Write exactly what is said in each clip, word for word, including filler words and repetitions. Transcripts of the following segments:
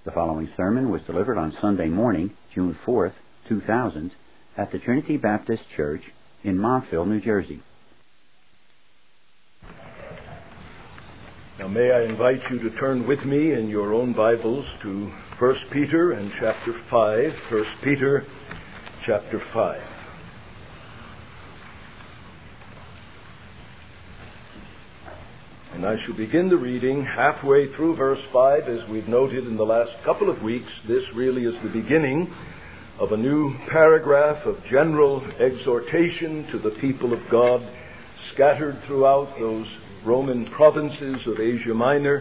The following sermon was delivered on Sunday morning, June fourth, two thousand, at the Trinity Baptist Church in Montville, New Jersey. Now may I invite you to turn with me in your own Bibles to First Peter and chapter five. First Peter chapter five. And I shall begin the reading halfway through verse five. As we've noted in the last couple of weeks, this really is the beginning of a new paragraph of general exhortation to the people of God scattered throughout those Roman provinces of Asia Minor.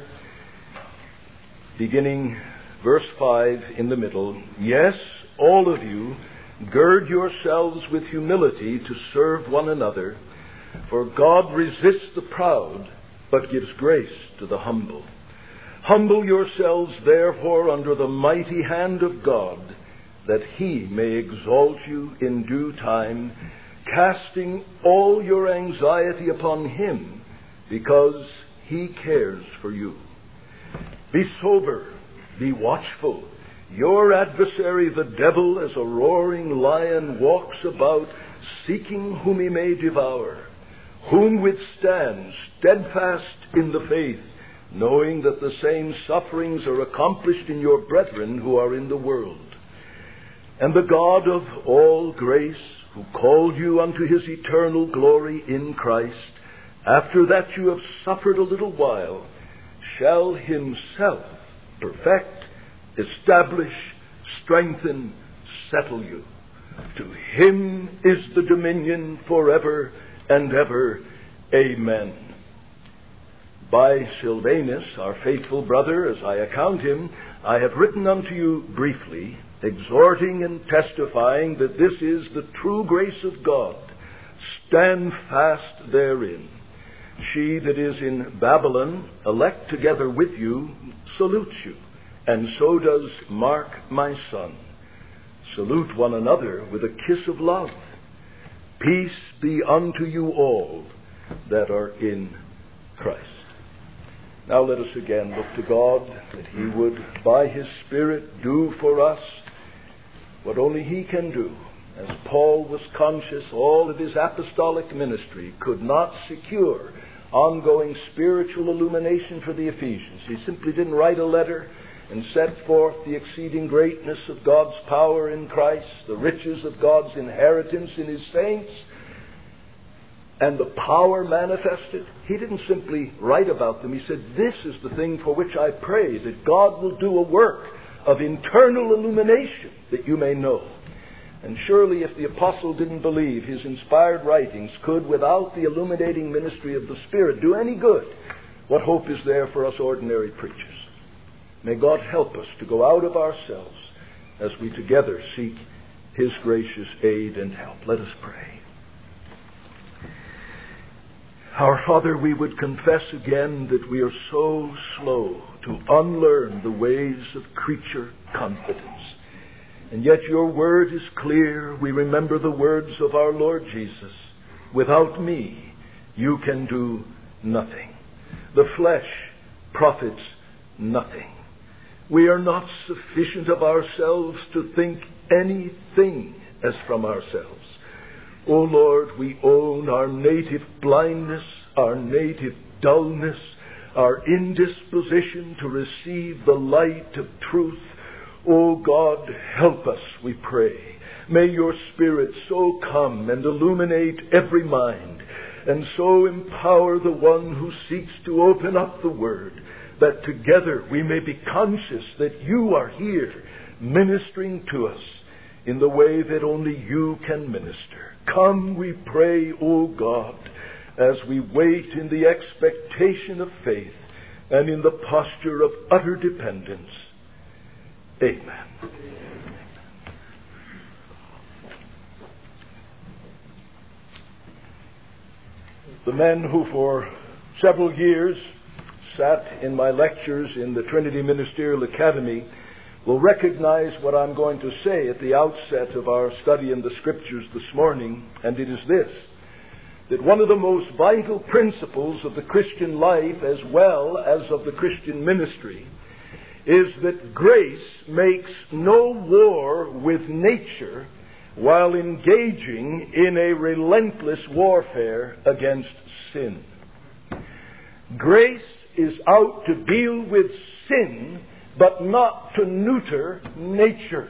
Beginning verse five in the middle. Yes, all of you, gird yourselves with humility to serve one another, for God resists the proud, but gives grace to the humble. Humble yourselves, therefore, under the mighty hand of God, that he may exalt you in due time, casting all your anxiety upon him, because he cares for you. Be sober, be watchful. Your adversary, the devil, as a roaring lion, walks about, seeking whom he may devour. Whom withstand steadfast in the faith, knowing that the same sufferings are accomplished in your brethren who are in the world. And the God of all grace, who called you unto his eternal glory in Christ, after that you have suffered a little while, shall himself perfect, establish, strengthen, settle you. To him is the dominion forever and ever. Amen. By Silvanus, our faithful brother, as I account him, I have written unto you briefly, exhorting and testifying that this is the true grace of God. Stand fast therein. She that is in Babylon, elect together with you, salutes you, and so does Mark my son. Salute one another with a kiss of love. Peace be unto you all that are in Christ. Now let us again look to God, that he would, by his Spirit, do for us what only he can do. As Paul was conscious, all of his apostolic ministry could not secure ongoing spiritual illumination for the Ephesians. He simply didn't write a letter and set forth the exceeding greatness of God's power in Christ, the riches of God's inheritance in his saints, and the power manifested. He didn't simply write about them. He said, this is the thing for which I pray, that God will do a work of internal illumination, that you may know. And surely if the apostle didn't believe his inspired writings could, without the illuminating ministry of the Spirit, do any good, what hope is there for us ordinary preachers? May God help us to go out of ourselves as we together seek his gracious aid and help. Let us pray. Our Father, we would confess again that we are so slow to unlearn the ways of creature confidence. And yet your word is clear. We remember the words of our Lord Jesus. Without me, you can do nothing. The flesh profits nothing. We are not sufficient of ourselves to think anything as from ourselves. O Lord, we own our native blindness, our native dullness, our indisposition to receive the light of truth. O God, help us, we pray. May your Spirit so come and illuminate every mind, and so empower the one who seeks to open up the Word, that together we may be conscious that you are here ministering to us in the way that only you can minister. Come, we pray, O God, as we wait in the expectation of faith and in the posture of utter dependence. Amen. The men who for several years sat in my lectures in the Trinity Ministerial Academy will recognize what I'm going to say at the outset of our study in the Scriptures this morning, and it is this: that one of the most vital principles of the Christian life as well as of the Christian ministry is that grace makes no war with nature while engaging in a relentless warfare against sin. Grace is out to deal with sin, but not to neuter nature.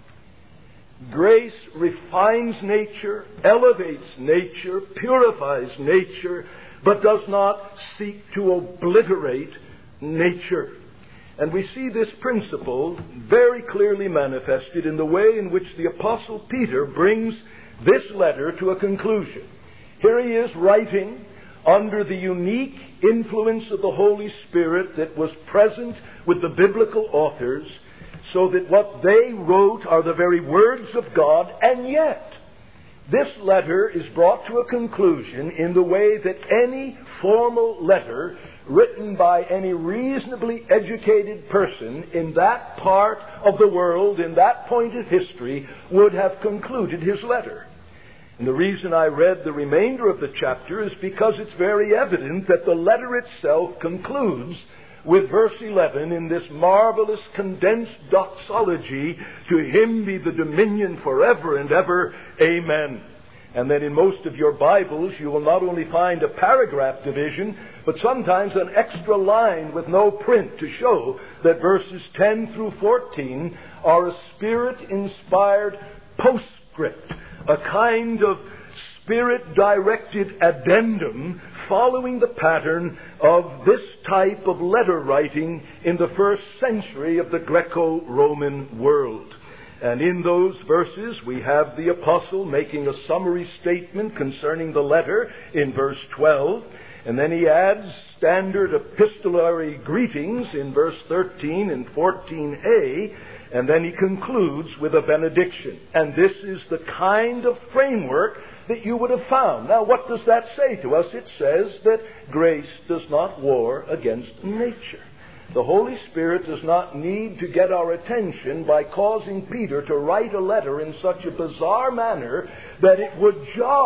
Grace refines nature, elevates nature, purifies nature, but does not seek to obliterate nature. And we see this principle very clearly manifested in the way in which the Apostle Peter brings this letter to a conclusion. Here he is writing under the unique influence of the Holy Spirit that was present with the biblical authors, so that what they wrote are the very words of God, and yet this letter is brought to a conclusion in the way that any formal letter written by any reasonably educated person in that part of the world, in that point of history, would have concluded his letter. And the reason I read the remainder of the chapter is because it's very evident that the letter itself concludes with verse eleven in this marvelous condensed doxology, "To him be the dominion forever and ever, amen." And then in most of your Bibles, you will not only find a paragraph division, but sometimes an extra line with no print to show that verses ten through fourteen are a Spirit-inspired postscript, a kind of Spirit-directed addendum following the pattern of this type of letter writing in the first century of the Greco-Roman world. And in those verses, we have the apostle making a summary statement concerning the letter in verse twelve. And then he adds standard epistolary greetings in verse thirteen and fourteen a. And then he concludes with a benediction. And this is the kind of framework that you would have found. Now, what does that say to us? It says that grace does not war against nature. The Holy Spirit does not need to get our attention by causing Peter to write a letter in such a bizarre manner that it would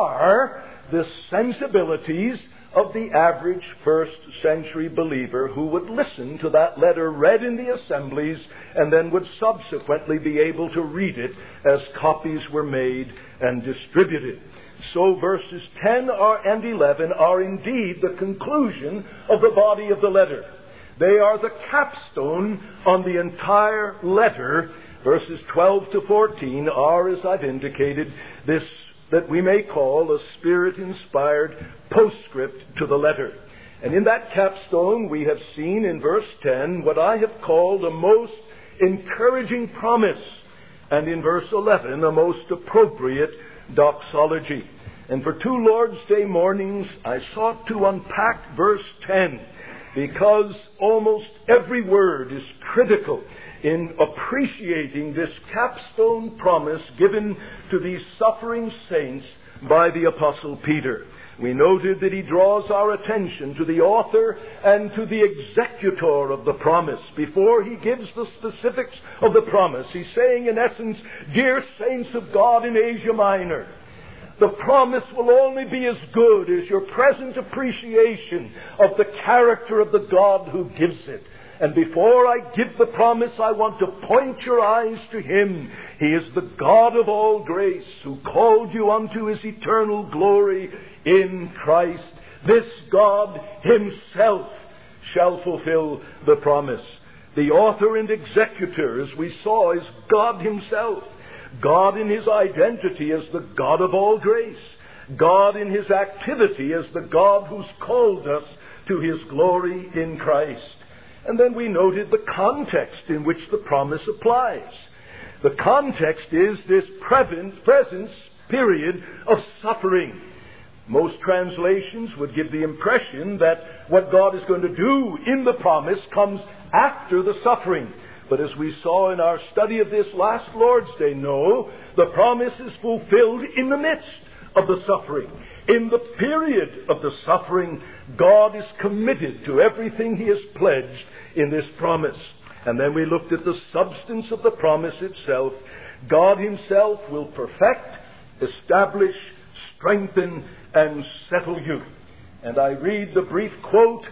jar the sensibilities of the average first century believer who would listen to that letter read in the assemblies and then would subsequently be able to read it as copies were made and distributed. So verses ten and eleven are indeed the conclusion of the body of the letter. They are the capstone on the entire letter. Verses twelve to fourteen are, as I've indicated, this that we may call a Spirit-inspired postscript to the letter. And in that capstone we have seen in verse ten what I have called a most encouraging promise, and in verse eleven a most appropriate doxology. And for two Lord's Day mornings I sought to unpack verse ten, because almost every word is critical in appreciating this capstone promise given to these suffering saints by the Apostle Peter. We noted that he draws our attention to the author and to the executor of the promise. Before he gives the specifics of the promise, he's saying in essence, dear saints of God in Asia Minor, the promise will only be as good as your present appreciation of the character of the God who gives it. And before I give the promise, I want to point your eyes to Him. He is the God of all grace, who called you unto His eternal glory in Christ. This God Himself shall fulfill the promise. The author and executor, as we saw, is God Himself. God in His identity as the God of all grace. God in His activity as the God who's called us to His glory in Christ. And then we noted the context in which the promise applies. The context is this present, present period of suffering. Most translations would give the impression that what God is going to do in the promise comes after the suffering. But as we saw in our study of this last Lord's Day, no, the promise is fulfilled in the midst of the suffering. In the period of the suffering, God is committed to everything He has pledged in this promise. And then we looked at the substance of the promise itself. God Himself will perfect, establish, strengthen, and settle you. And I read the brief quote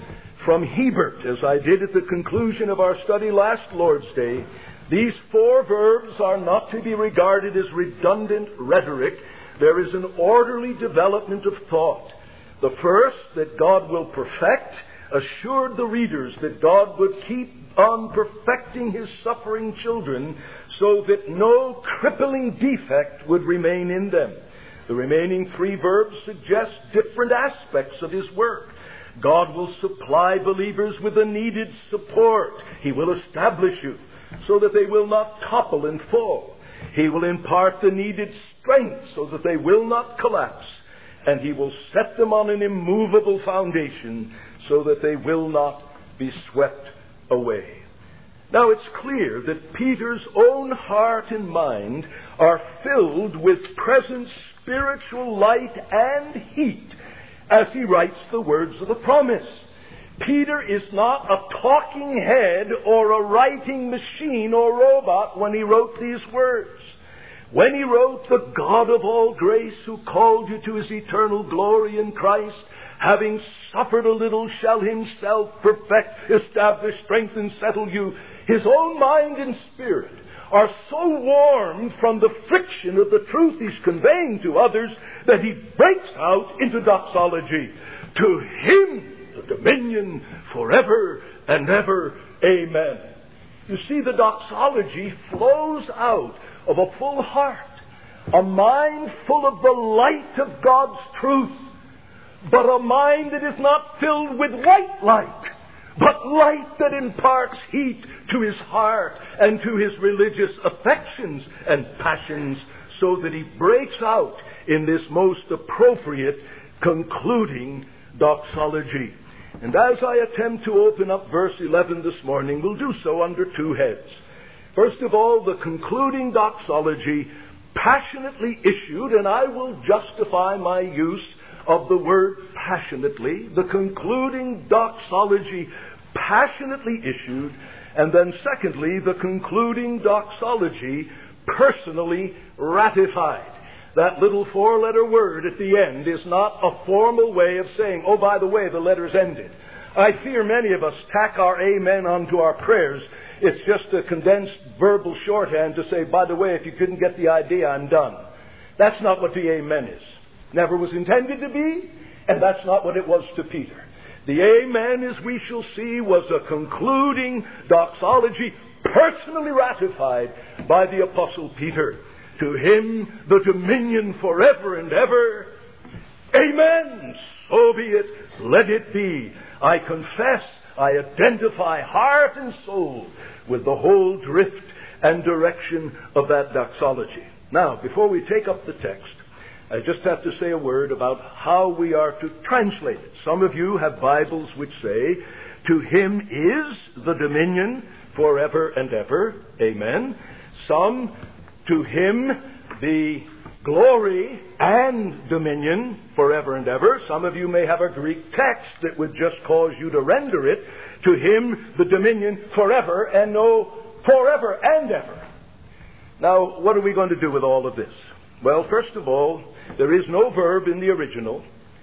from Hebert, as I did at the conclusion of our study last Lord's Day, these four verbs are not to be regarded as redundant rhetoric. There is an orderly development of thought. The first, that God will perfect, assured the readers that God would keep on perfecting His suffering children so that no crippling defect would remain in them. The remaining three verbs suggest different aspects of His work. God will supply believers with the needed support. He will establish you so that they will not topple and fall. He will impart the needed strength so that they will not collapse. And He will set them on an immovable foundation so that they will not be swept away. Now it's clear that Peter's own heart and mind are filled with present spiritual light and heat as he writes the words of the promise. Peter is not a talking head or a writing machine or robot when he wrote these words. When he wrote, "The God of all grace, who called you to His eternal glory in Christ, having suffered a little, shall Himself perfect, establish, strengthen, settle you," his own mind and spirit are so warmed from the friction of the truth he's conveying to others that he breaks out into doxology. To Him the dominion forever and ever. Amen. You see, the doxology flows out of a full heart, a mind full of the light of God's truth, but a mind that is not filled with white light, but light that imparts heat to his heart and to his religious affections and passions, so that he breaks out in this most appropriate concluding doxology. And as I attempt to open up verse eleven this morning, we'll do so under two heads. First of all, the concluding doxology, passionately issued, and I will justify my use of the word passionately, the concluding doxology passionately issued, and then secondly, the concluding doxology personally ratified. That little four-letter word at the end is not a formal way of saying, oh, by the way, the letter's ended. I fear many of us tack our amen onto our prayers. It's just a condensed verbal shorthand to say, by the way, if you couldn't get the idea, I'm done. That's not what the amen is. Never was intended to be, and that's not what it was to Peter. The amen, as we shall see, was a concluding doxology personally ratified by the Apostle Peter. To Him the dominion forever and ever. Amen. So be it. Let it be. I confess, I identify heart and soul with the whole drift and direction of that doxology. Now, before we take up the text, I just have to say a word about how we are to translate it. Some of you have Bibles which say, to Him is the dominion forever and ever. Amen. Some, to Him the glory and dominion forever and ever. Some of you may have a Greek text that would just cause you to render it, to Him the dominion forever, and no forever and ever. Now, what are we going to do with all of this? Well, first of all, there is no verb in the original.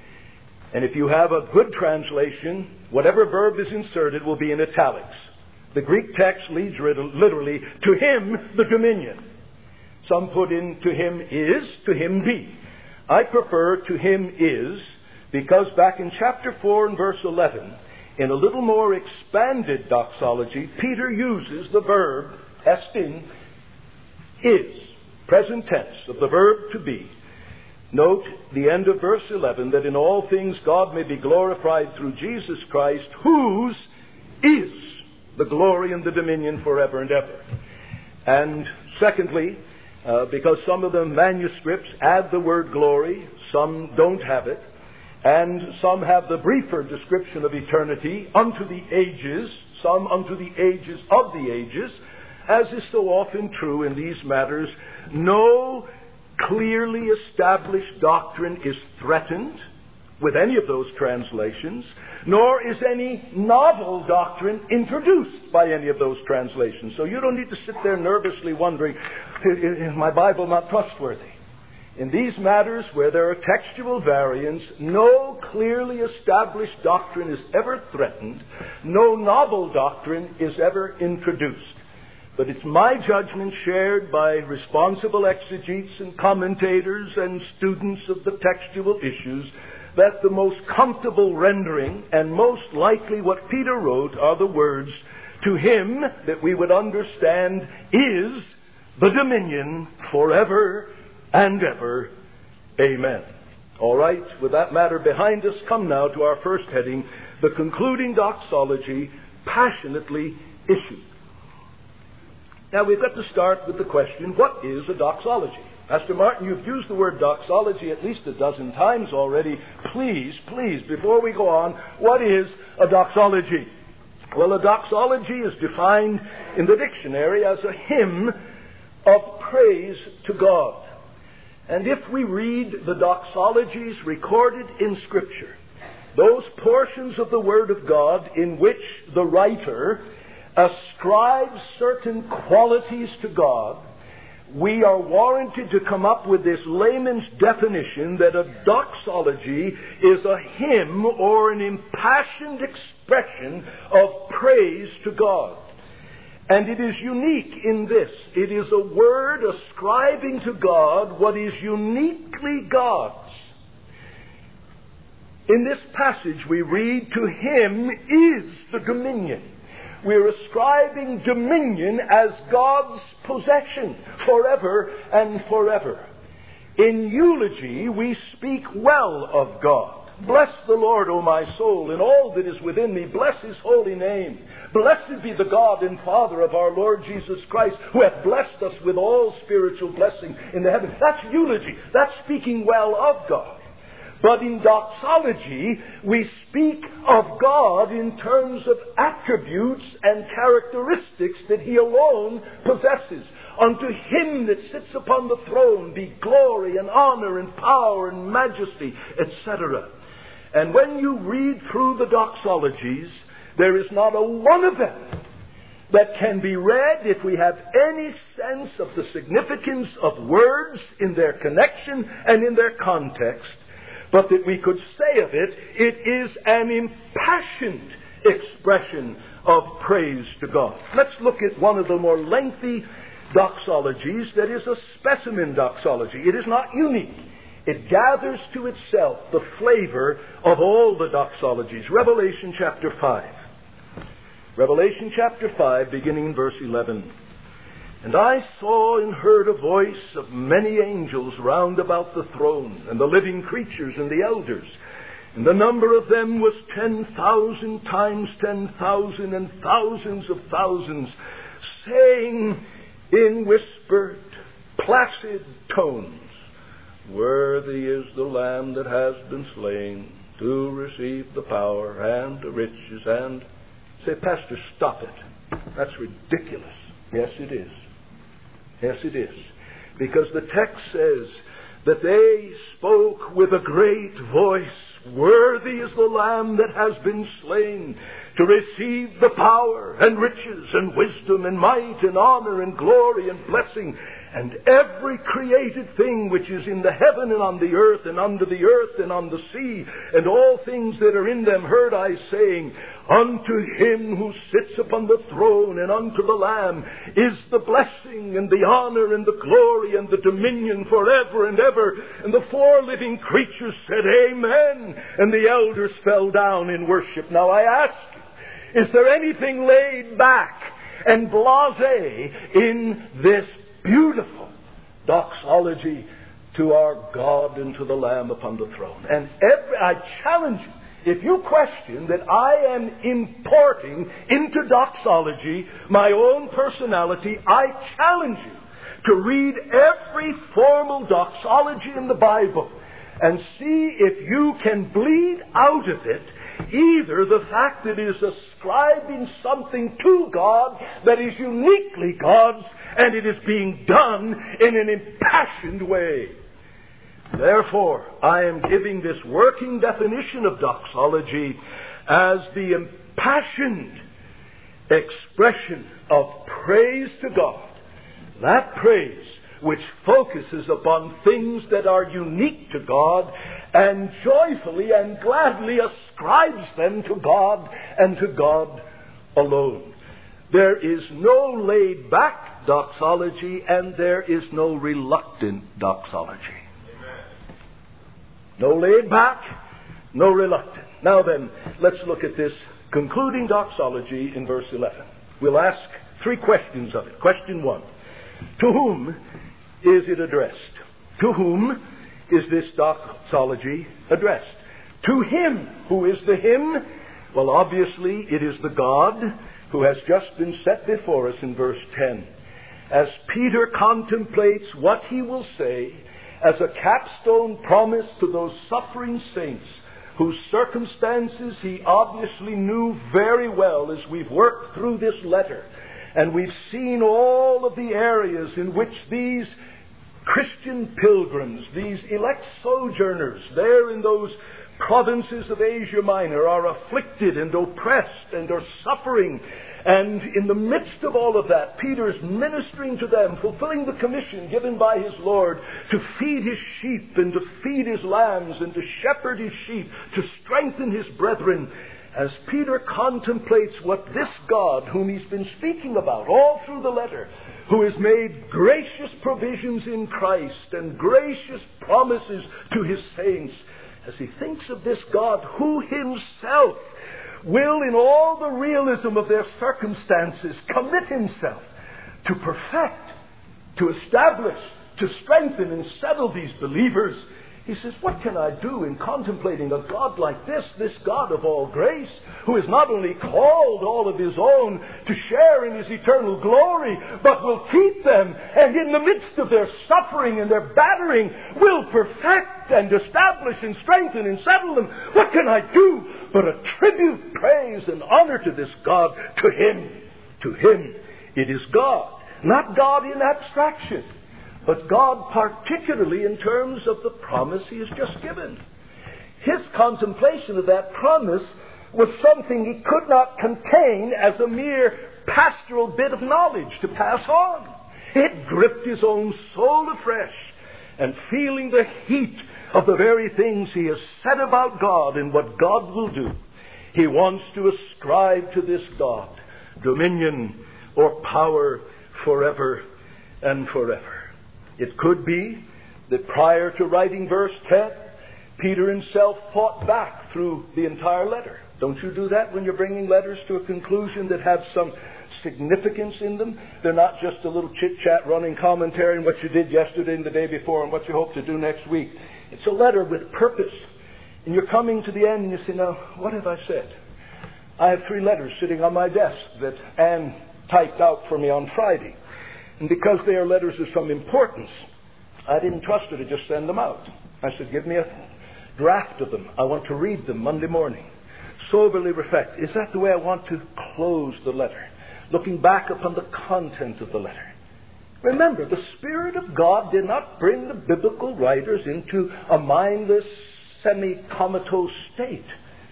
And if you have a good translation, whatever verb is inserted will be in italics. The Greek text leads literally, to Him the dominion. Some put in, to Him is, to Him be. I prefer to Him is, because back in chapter four and verse eleven, in a little more expanded doxology, Peter uses the verb, estin, is, present tense, of the verb to be. Note the end of verse eleven, that in all things God may be glorified through Jesus Christ, whose is the glory and the dominion forever and ever. And secondly, uh, because some of the manuscripts add the word glory, some don't have it, and some have the briefer description of eternity, unto the ages, some unto the ages of the ages, as is so often true in these matters, no clearly established doctrine is threatened with any of those translations, nor is any novel doctrine introduced by any of those translations. So you don't need to sit there nervously wondering, is my Bible not trustworthy? In these matters where there are textual variants, no clearly established doctrine is ever threatened, no novel doctrine is ever introduced. But it's my judgment, shared by responsible exegetes and commentators and students of the textual issues, that the most comfortable rendering and most likely what Peter wrote are the words, "To him that we would understand is the dominion forever and ever. Amen." All right, with that matter behind us, come now to our first heading, the concluding doxology, passionately issued. Now, we've got to start with the question, what is a doxology? Pastor Martin, you've used the word doxology at least a dozen times already. Please, please, before we go on, what is a doxology? Well, a doxology is defined in the dictionary as a hymn of praise to God. And if we read the doxologies recorded in Scripture, those portions of the Word of God in which the writer ascribes certain qualities to God, we are warranted to come up with this layman's definition that a doxology is a hymn or an impassioned expression of praise to God. And it is unique in this. It is a word ascribing to God what is uniquely God's. In this passage we read, "To him is the dominion." We're ascribing dominion as God's possession forever and forever. In eulogy, we speak well of God. "Bless the Lord, O my soul, and all that is within me. Bless his holy name. Blessed be the God and Father of our Lord Jesus Christ, who hath blessed us with all spiritual blessing in the heavens." That's eulogy. That's speaking well of God. But in doxology, we speak of God in terms of attributes and characteristics that he alone possesses. "Unto him that sits upon the throne be glory and honor and power and majesty," et cetera. And when you read through the doxologies, there is not a one of them that can be read if we have any sense of the significance of words in their connection and in their context, but that we could say of it, it is an impassioned expression of praise to God. Let's look at one of the more lengthy doxologies that is a specimen doxology. It is not unique. It gathers to itself the flavor of all the doxologies. Revelation chapter five. Revelation chapter five, beginning in verse eleven. "And I saw and heard a voice of many angels round about the throne, and the living creatures and the elders. And the number of them was ten thousand times ten thousand and thousands of thousands, saying in whispered, placid tones, Worthy is the Lamb that has been slain to receive the power and the riches and..." Say, "Pastor, stop it. That's ridiculous." Yes, it is. Yes, it is. Because the text says that they spoke with a great voice, "Worthy is the Lamb that has been slain to receive the power and riches and wisdom and might and honor and glory and blessing. And every created thing which is in the heaven and on the earth and under the earth and on the sea, and all things that are in them, heard I saying, Unto him who sits upon the throne and unto the Lamb is the blessing and the honor and the glory and the dominion forever and ever. And the four living creatures said, Amen. And the elders fell down in worship. Now I ask you, is there anything laid back and blasé in this beautiful doxology to our God and to the Lamb upon the throne? And every, I challenge you, if you question that I am importing into doxology my own personality, I challenge you to read every formal doxology in the Bible and see if you can bleed out of it either the fact that it is ascribing something to God that is uniquely God's, and it is being done in an impassioned way. Therefore, I am giving this working definition of doxology as the impassioned expression of praise to God. That praise which focuses upon things that are unique to God and joyfully and gladly ascribes them to God and to God alone. There is no laid-back doxology, and there is no reluctant doxology. Amen. No laid-back, no reluctant. Now then, let's look at this concluding doxology in verse eleven. We'll ask three questions of it. Question one, to whom is it addressed? To whom is this doxology addressed? To Him. Who is the Him? Well, obviously, it is the God who has just been set before us in verse ten. As Peter contemplates what he will say as a capstone promise to those suffering saints whose circumstances he obviously knew very well as we've worked through this letter, and we've seen all of the areas in which these Christian pilgrims, these elect sojourners there in those provinces of Asia Minor are afflicted and oppressed and are suffering. And in the midst of all of that, Peter's ministering to them, fulfilling the commission given by his Lord to feed his sheep and to feed his lambs and to shepherd his sheep, to strengthen his brethren. As Peter contemplates what this God, whom he's been speaking about all through the letter, who has made gracious provisions in Christ and gracious promises to his saints, as he thinks of this God who himself will, in all the realism of their circumstances, commit himself to perfect, to establish, to strengthen and settle these believers, he says, what can I do in contemplating a God like this, this God of all grace, who has not only called all of his own to share in his eternal glory, but will keep them, and in the midst of their suffering and their battering, will perfect and establish and strengthen and settle them. What can I do but attribute praise and honor to this God, to Him? To Him it is God, not God in abstraction, but God particularly in terms of the promise He has just given. His contemplation of that promise was something he could not contain as a mere pastoral bit of knowledge to pass on. It gripped his own soul afresh, and feeling the heat of the very things he has said about God and what God will do, he wants to ascribe to this God dominion or power forever and forever. It could be that prior to writing verse ten, Peter himself fought back through the entire letter. Don't you do that when you're bringing letters to a conclusion that have some significance in them? They're not just a little chit-chat running commentary on what you did yesterday and the day before and what you hope to do next week. It's a letter with purpose. And you're coming to the end and you say, now, what have I said? I have three letters sitting on my desk that Anne typed out for me on Friday. And because they are letters of some importance, I didn't trust her to just send them out. I said, give me a draft of them. I want to read them Monday morning. Soberly reflect. Is that the way I want to close the letter? Looking back upon the content of the letter. Remember, the Spirit of God did not bring the biblical writers into a mindless, semi-comatose state.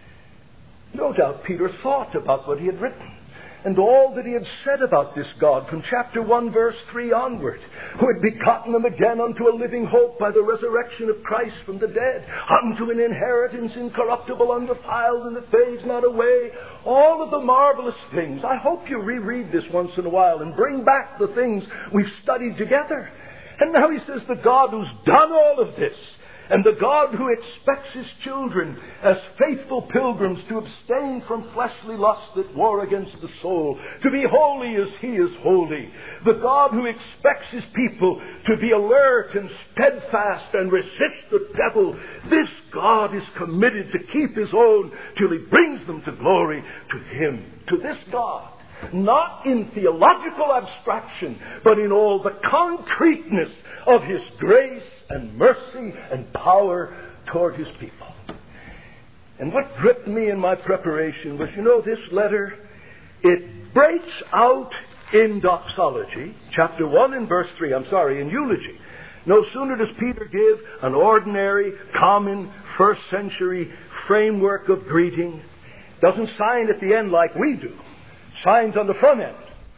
No doubt Peter thought about what he had written and all that he had said about this God from chapter one, verse three onward, who had begotten them again unto a living hope by the resurrection of Christ from the dead, unto an inheritance incorruptible, undefiled, and that fades not away. All of the marvelous things. I hope you reread this once in a while and bring back the things we've studied together. And now he says the God who's done all of this, and the God who expects His children as faithful pilgrims to abstain from fleshly lusts that war against the soul, to be holy as He is holy. The God who expects His people to be alert and steadfast and resist the devil. This God is committed to keep His own till He brings them to glory. To Him, to this God. Not in theological abstraction, but in all the concreteness of His grace and mercy and power toward His people. And what gripped me in my preparation was, you know, this letter, it breaks out in doxology, chapter one and verse three, I'm sorry, in eulogy. No sooner does Peter give an ordinary, common, first century framework of greeting, doesn't sign at the end like we do. Signs on the front end.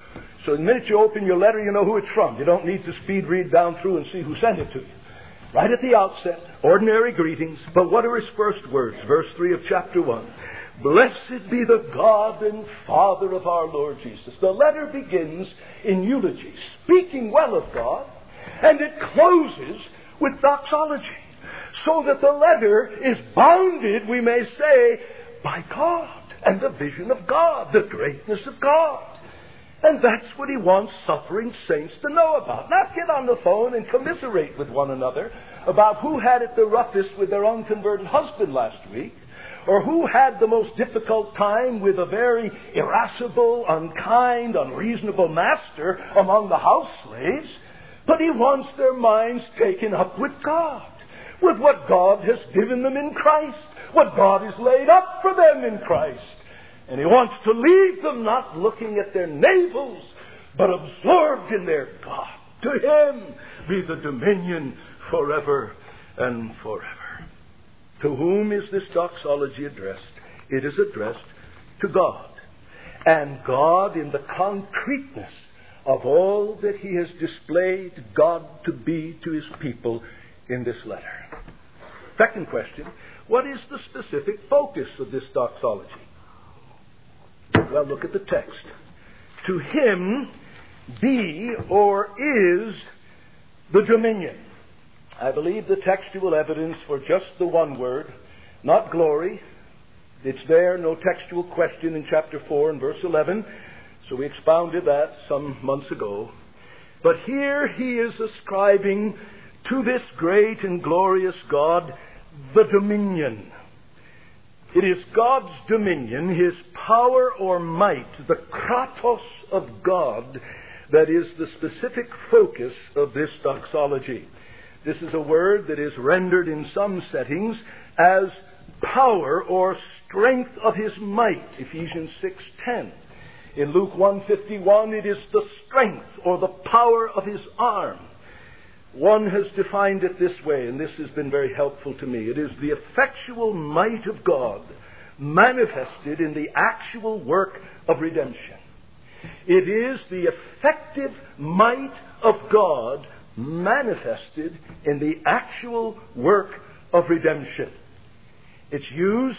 So the minute you open your letter, you know who it's from. You don't need to speed read down through and see who sent it to you. Right at the outset, ordinary greetings. But what are his first words? Verse three of chapter one. Blessed be the God and Father of our Lord Jesus. The letter begins in eulogy, speaking well of God, and it closes with doxology. So that the letter is bounded, we may say, by God and the vision of God, the greatness of God. And that's what he wants suffering saints to know about. Not get on the phone and commiserate with one another about who had it the roughest with their unconverted husband last week, or who had the most difficult time with a very irascible, unkind, unreasonable master among the house slaves. But he wants their minds taken up with God, with what God has given them in Christ, what God has laid up for them in Christ. And he wants to leave them not looking at their navels, but absorbed in their God. To him be the dominion forever and forever. To whom is this doxology addressed? It is addressed to God. And God, in the concreteness of all that he has displayed God to be to his people in this letter. Second question, what is the specific focus of this doxology? Well, look at the text. To him be or is the dominion. I believe the textual evidence for just the one word, not glory. It's there, no textual question in chapter four and verse eleven. So we expounded that some months ago. But here he is ascribing to this great and glorious God the dominion. It is God's dominion, his power or might, the kratos of God, that is the specific focus of this doxology. This is a word that is rendered in some settings as power or strength of his might, Ephesians six ten. In Luke one fifty-one, it is the strength or the power of his arm. One has defined it this way, and this has been very helpful to me. It is the effectual might of God manifested in the actual work of redemption. It is the effective might of God manifested in the actual work of redemption. It's used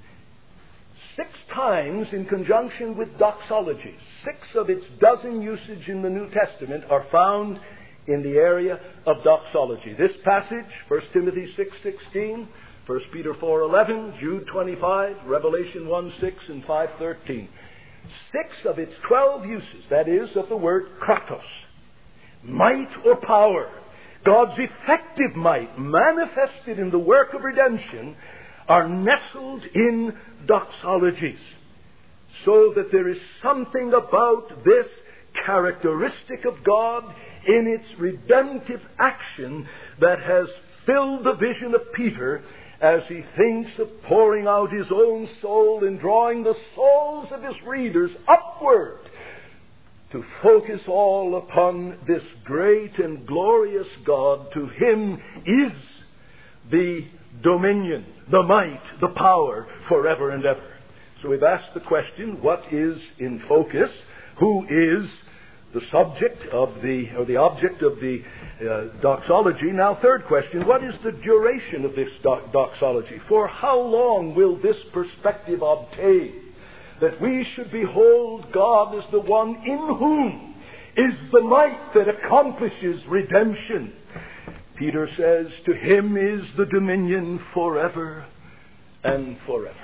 six times in conjunction with doxology. Six of its dozen usage in the New Testament are found in the area of doxology. This passage, First Timothy six sixteen, First Peter four eleven, Jude twenty-five, Revelation one six, and five thirteen. Six of its twelve uses, that is, of the word kratos, might or power, God's effective might manifested in the work of redemption, are nestled in doxologies, so that there is something about this characteristic of God in its redemptive action that has filled the vision of Peter as he thinks of pouring out his own soul and drawing the souls of his readers upward to focus all upon this great and glorious God. To him is the dominion, the might, the power forever and ever. So we've asked the question, what is in focus? Who is the subject of the, or the object of the uh, doxology? Now, third question, what is the duration of this do- doxology? For how long will this perspective obtain? That we should behold God as the one in whom is the might that accomplishes redemption. Peter says, to him is the dominion forever and forever.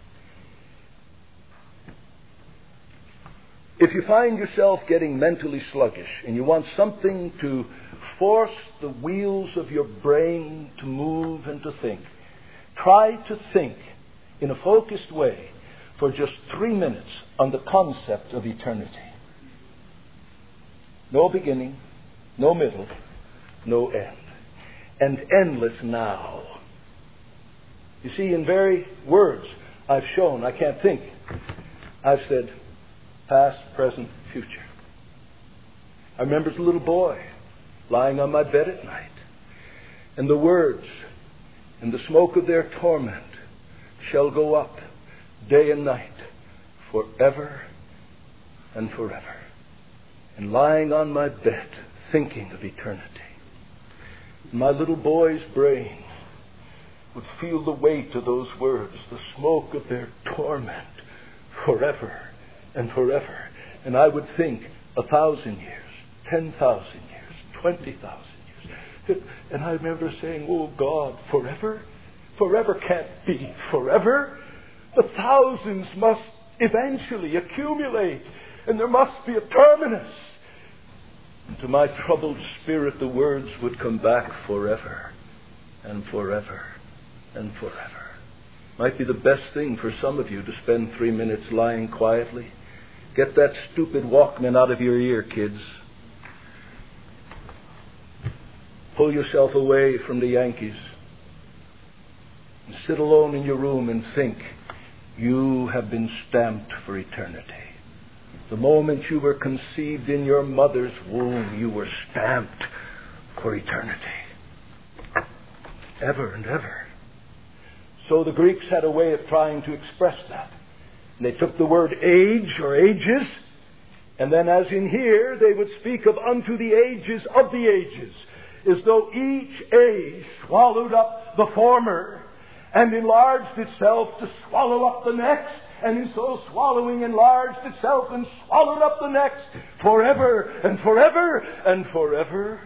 If you find yourself getting mentally sluggish and you want something to force the wheels of your brain to move and to think, try to think in a focused way for just three minutes on the concept of eternity. No beginning, no middle, no end. And endless now. You see, in very words I've shown, I can't think. I've said past, present, future. I remember as a little boy lying on my bed at night, and the words, and the smoke of their torment shall go up day and night, forever and forever. and lying on my bed thinking of eternity. My little boy's brain would feel the weight of those words, the smoke of their torment, forever and forever. And I would think a thousand years, ten thousand years, twenty thousand years. And I remember saying, oh God, forever? Forever can't be forever. The thousands must eventually accumulate, and there must be a terminus. And to my troubled spirit, the words would come back forever and forever and forever. Might be the best thing for some of you to spend three minutes lying quietly. Get that stupid Walkman out of your ear, kids. Pull yourself away from the Yankees. And sit alone in your room and think. You have been stamped for eternity. The moment you were conceived in your mother's womb, you were stamped for eternity. Ever and ever. So the Greeks had a way of trying to express that. And they took the word age or ages, and then as in here, they would speak of unto the ages of the ages, as though each age swallowed up the former and enlarged itself to swallow up the next, and in so swallowing enlarged itself and swallowed up the next, forever and forever and forever.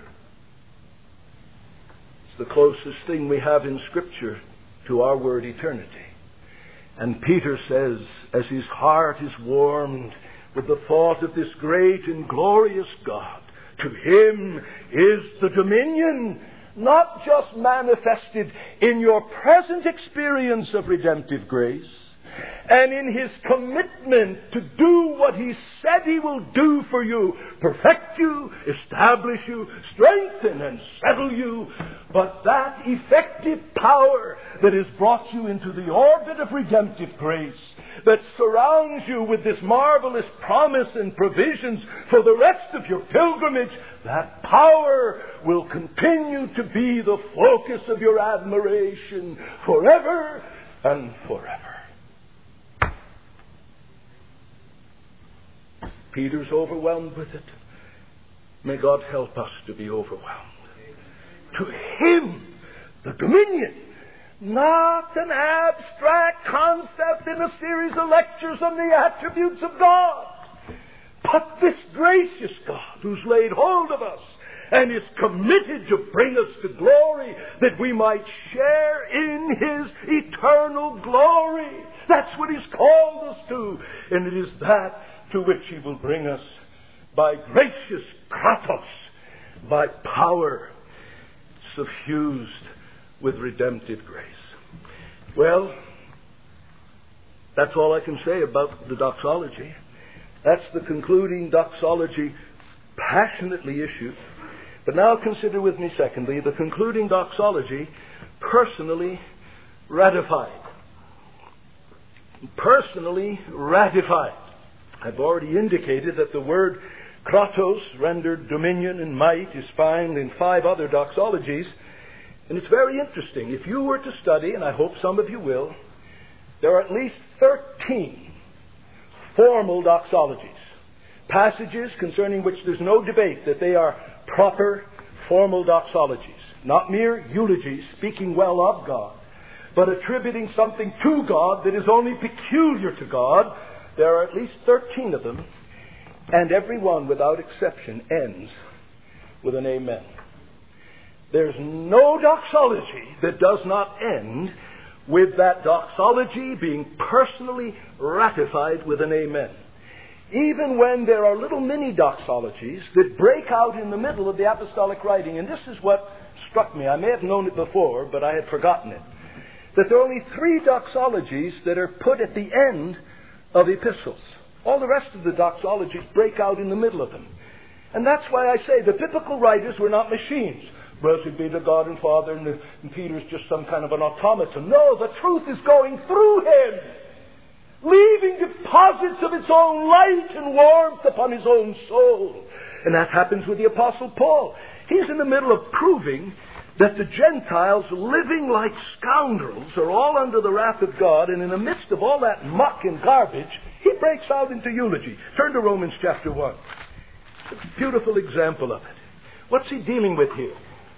It's the closest thing we have in Scripture to our word eternity. And Peter says, as his heart is warmed with the thought of this great and glorious God, to him is the dominion, not just manifested in your present experience of redemptive grace, and in his commitment to do what he said he will do for you, perfect you, establish you, strengthen and settle you, but that effective power that has brought you into the orbit of redemptive grace, that surrounds you with this marvelous promise and provisions for the rest of your pilgrimage, that power will continue to be the focus of your admiration forever and forever. Peter's overwhelmed with it. May God help us to be overwhelmed. To him, the dominion, not an abstract concept in a series of lectures on the attributes of God, but this gracious God who's laid hold of us and is committed to bring us to glory, that we might share in his eternal glory. That's what he's called us to, and it is that to which he will bring us by gracious kratos, by power suffused with redemptive grace. Well, that's all I can say about the doxology. That's the concluding doxology, passionately issued. But now consider with me, secondly, the concluding doxology, personally ratified. Personally ratified. I've already indicated that the word kratos, rendered dominion and might, is found in five other doxologies. And it's very interesting. If you were to study, and I hope some of you will, there are at least thirteen formal doxologies. Passages concerning which there's no debate that they are proper formal doxologies. Not mere eulogies, speaking well of God, but attributing something to God that is only peculiar to God. There are at least thirteen of them, and every one, without exception, ends with an amen. There's no doxology that does not end with that doxology being personally ratified with an amen. Even when there are little mini doxologies that break out in the middle of the apostolic writing, and this is what struck me. I may have known it before, but I had forgotten it. That there are only three doxologies that are put at the end of epistles. All the rest of the doxologies break out in the middle of them. And that's why I say the biblical writers were not machines. Blessed be the God and Father, and, the, and Peter's just some kind of an automaton. No, the truth is going through him, leaving deposits of its own light and warmth upon his own soul. And that happens with the Apostle Paul. He's in the middle of proving that the Gentiles, living like scoundrels, are all under the wrath of God, and in the midst of all that muck and garbage, he breaks out into eulogy. Turn to Romans chapter one. A beautiful example of it. What's he dealing with here?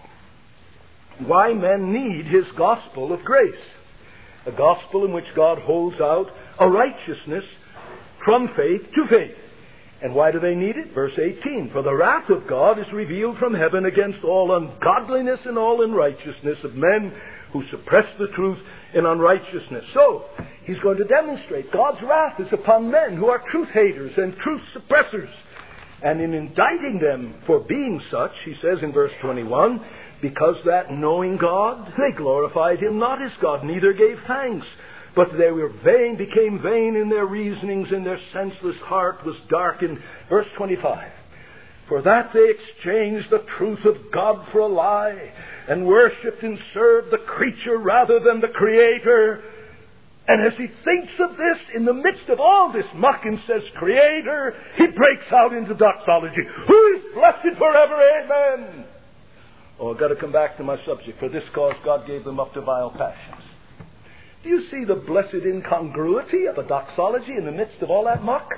Why men need his gospel of grace. A gospel in which God holds out a righteousness from faith to faith. And why do they need it? Verse eighteen, for the wrath of God is revealed from heaven against all ungodliness and all unrighteousness of men who suppress the truth in unrighteousness. So, he's going to demonstrate God's wrath is upon men who are truth haters and truth suppressors. And in indicting them for being such, he says in verse twenty-one, because that knowing God, they glorified him not as God, neither gave thanks. But they were vain, became vain in their reasonings, and their senseless heart was darkened. Verse twenty-five, for that they exchanged the truth of God for a lie, and worshipped and served the creature rather than the Creator. And as he thinks of this, in the midst of all this muck and says, Creator, he breaks out into doxology. Who is blessed forever, amen. Oh, I've got to come back to my subject. For this cause God gave them up to vile passions. Do you see the blessed incongruity of a doxology in the midst of all that muck?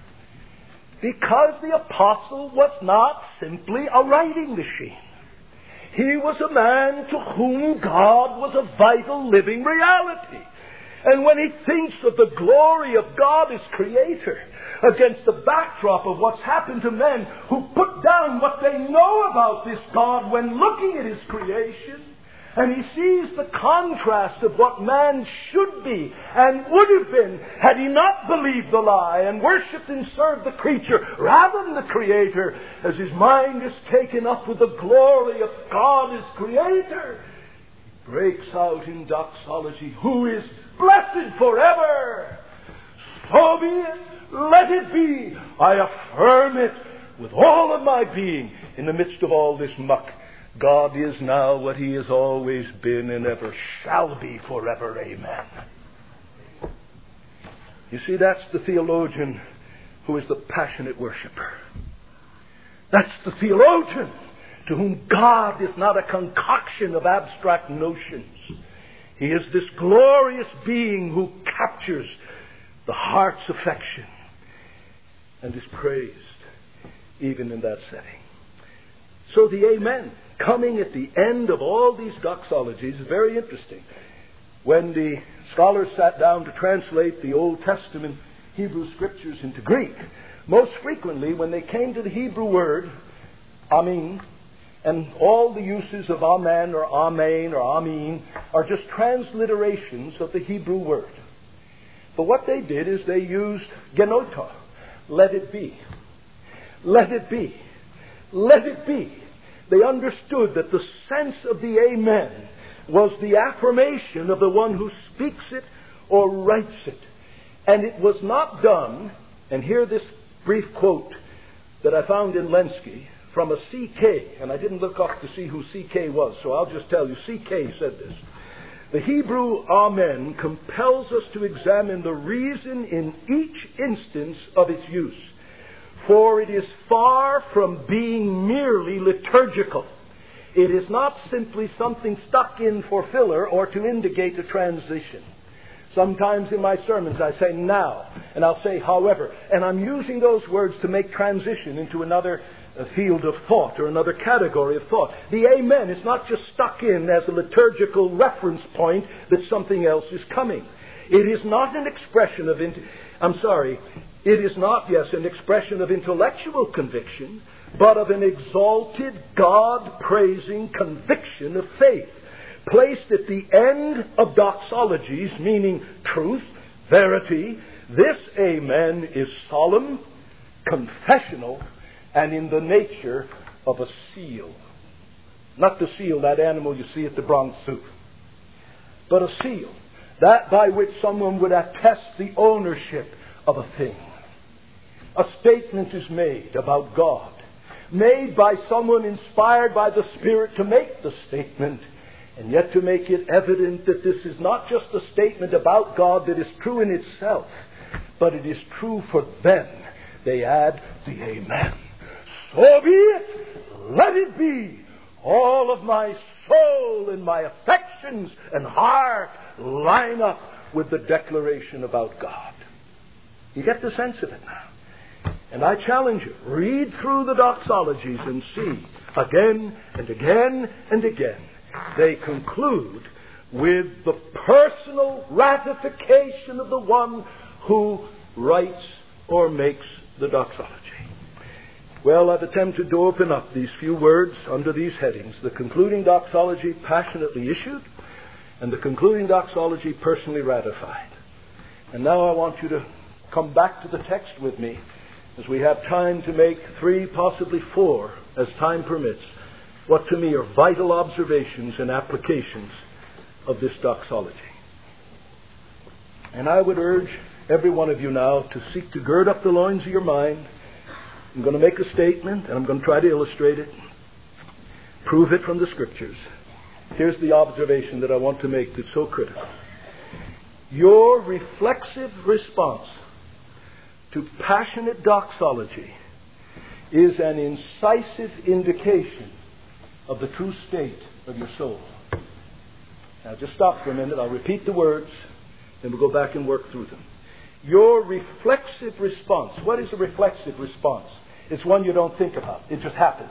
Because the apostle was not simply a writing machine. He was a man to whom God was a vital, living reality. And when he thinks of the glory of God as Creator, against the backdrop of what's happened to men who put down what they know about this God when looking at his creation, and he sees the contrast of what man should be and would have been had he not believed the lie and worshipped and served the creature rather than the Creator, as his mind is taken up with the glory of God as Creator, he breaks out in doxology, who is blessed forever. So be it. Let it be. I affirm it with all of my being. In the midst of all this muck, God is now what he has always been and ever shall be forever. Amen. You see, that's the theologian who is the passionate worshiper. That's the theologian to whom God is not a concoction of abstract notions. He is this glorious being who captures the heart's affection and is praised even in that setting. So the Amen, coming at the end of all these doxologies, is very interesting. When the scholars sat down to translate the Old Testament Hebrew Scriptures into Greek, most frequently when they came to the Hebrew word, Amen, and all the uses of Amen or Amen or Amin are just transliterations of the Hebrew word. But what they did is they used genoito, let it be. Let it be. Let it be. They understood that the sense of the Amen was the affirmation of the one who speaks it or writes it. And it was not done, and hear this brief quote that I found in Lenski from a C K, and I didn't look up to see who C K was, so I'll just tell you, C K said this. The Hebrew Amen compels us to examine the reason in each instance of its use, for it is far from being merely liturgical. It is not simply something stuck in for filler or to indicate a transition. Sometimes in my sermons I say now, and I'll say however, and I'm using those words to make transition into another a field of thought or another category of thought. The Amen is not just stuck in as a liturgical reference point that something else is coming. It is not an expression of, in, I'm sorry, it is not, yes, an expression of intellectual conviction, but of an exalted, God-praising conviction of faith, placed at the end of doxologies, meaning truth, verity. This Amen is solemn, confessional, and in the nature of a seal. Not the seal, that animal you see at the Bronx Zoo, but a seal, that by which someone would attest the ownership of a thing. A statement is made about God, made by someone inspired by the Spirit to make the statement, and yet to make it evident that this is not just a statement about God that is true in itself, but it is true for them. They add the Amen. So be it. Let it be. All of my soul and my affections and heart line up with the declaration about God. You get the sense of it now. And I challenge you, read through the doxologies and see again and again and again. They conclude with the personal ratification of the one who writes or makes the doxology. Well, I've attempted to open up these few words under these headings: the concluding doxology passionately issued, and the concluding doxology personally ratified. And now I want you to come back to the text with me, as we have time to make three, possibly four, as time permits, what to me are vital observations and applications of this doxology. And I would urge every one of you now to seek to gird up the loins of your mind. I'm going to make a statement, and I'm going to try to illustrate it, prove it from the Scriptures. Here's the observation that I want to make that's so critical. Your reflexive response to passionate doxology is an incisive indication of the true state of your soul. Now just stop for a minute. I'll repeat the words, then we'll go back and work through them. Your reflexive response. What is a reflexive response? It's one you don't think about. It just happens.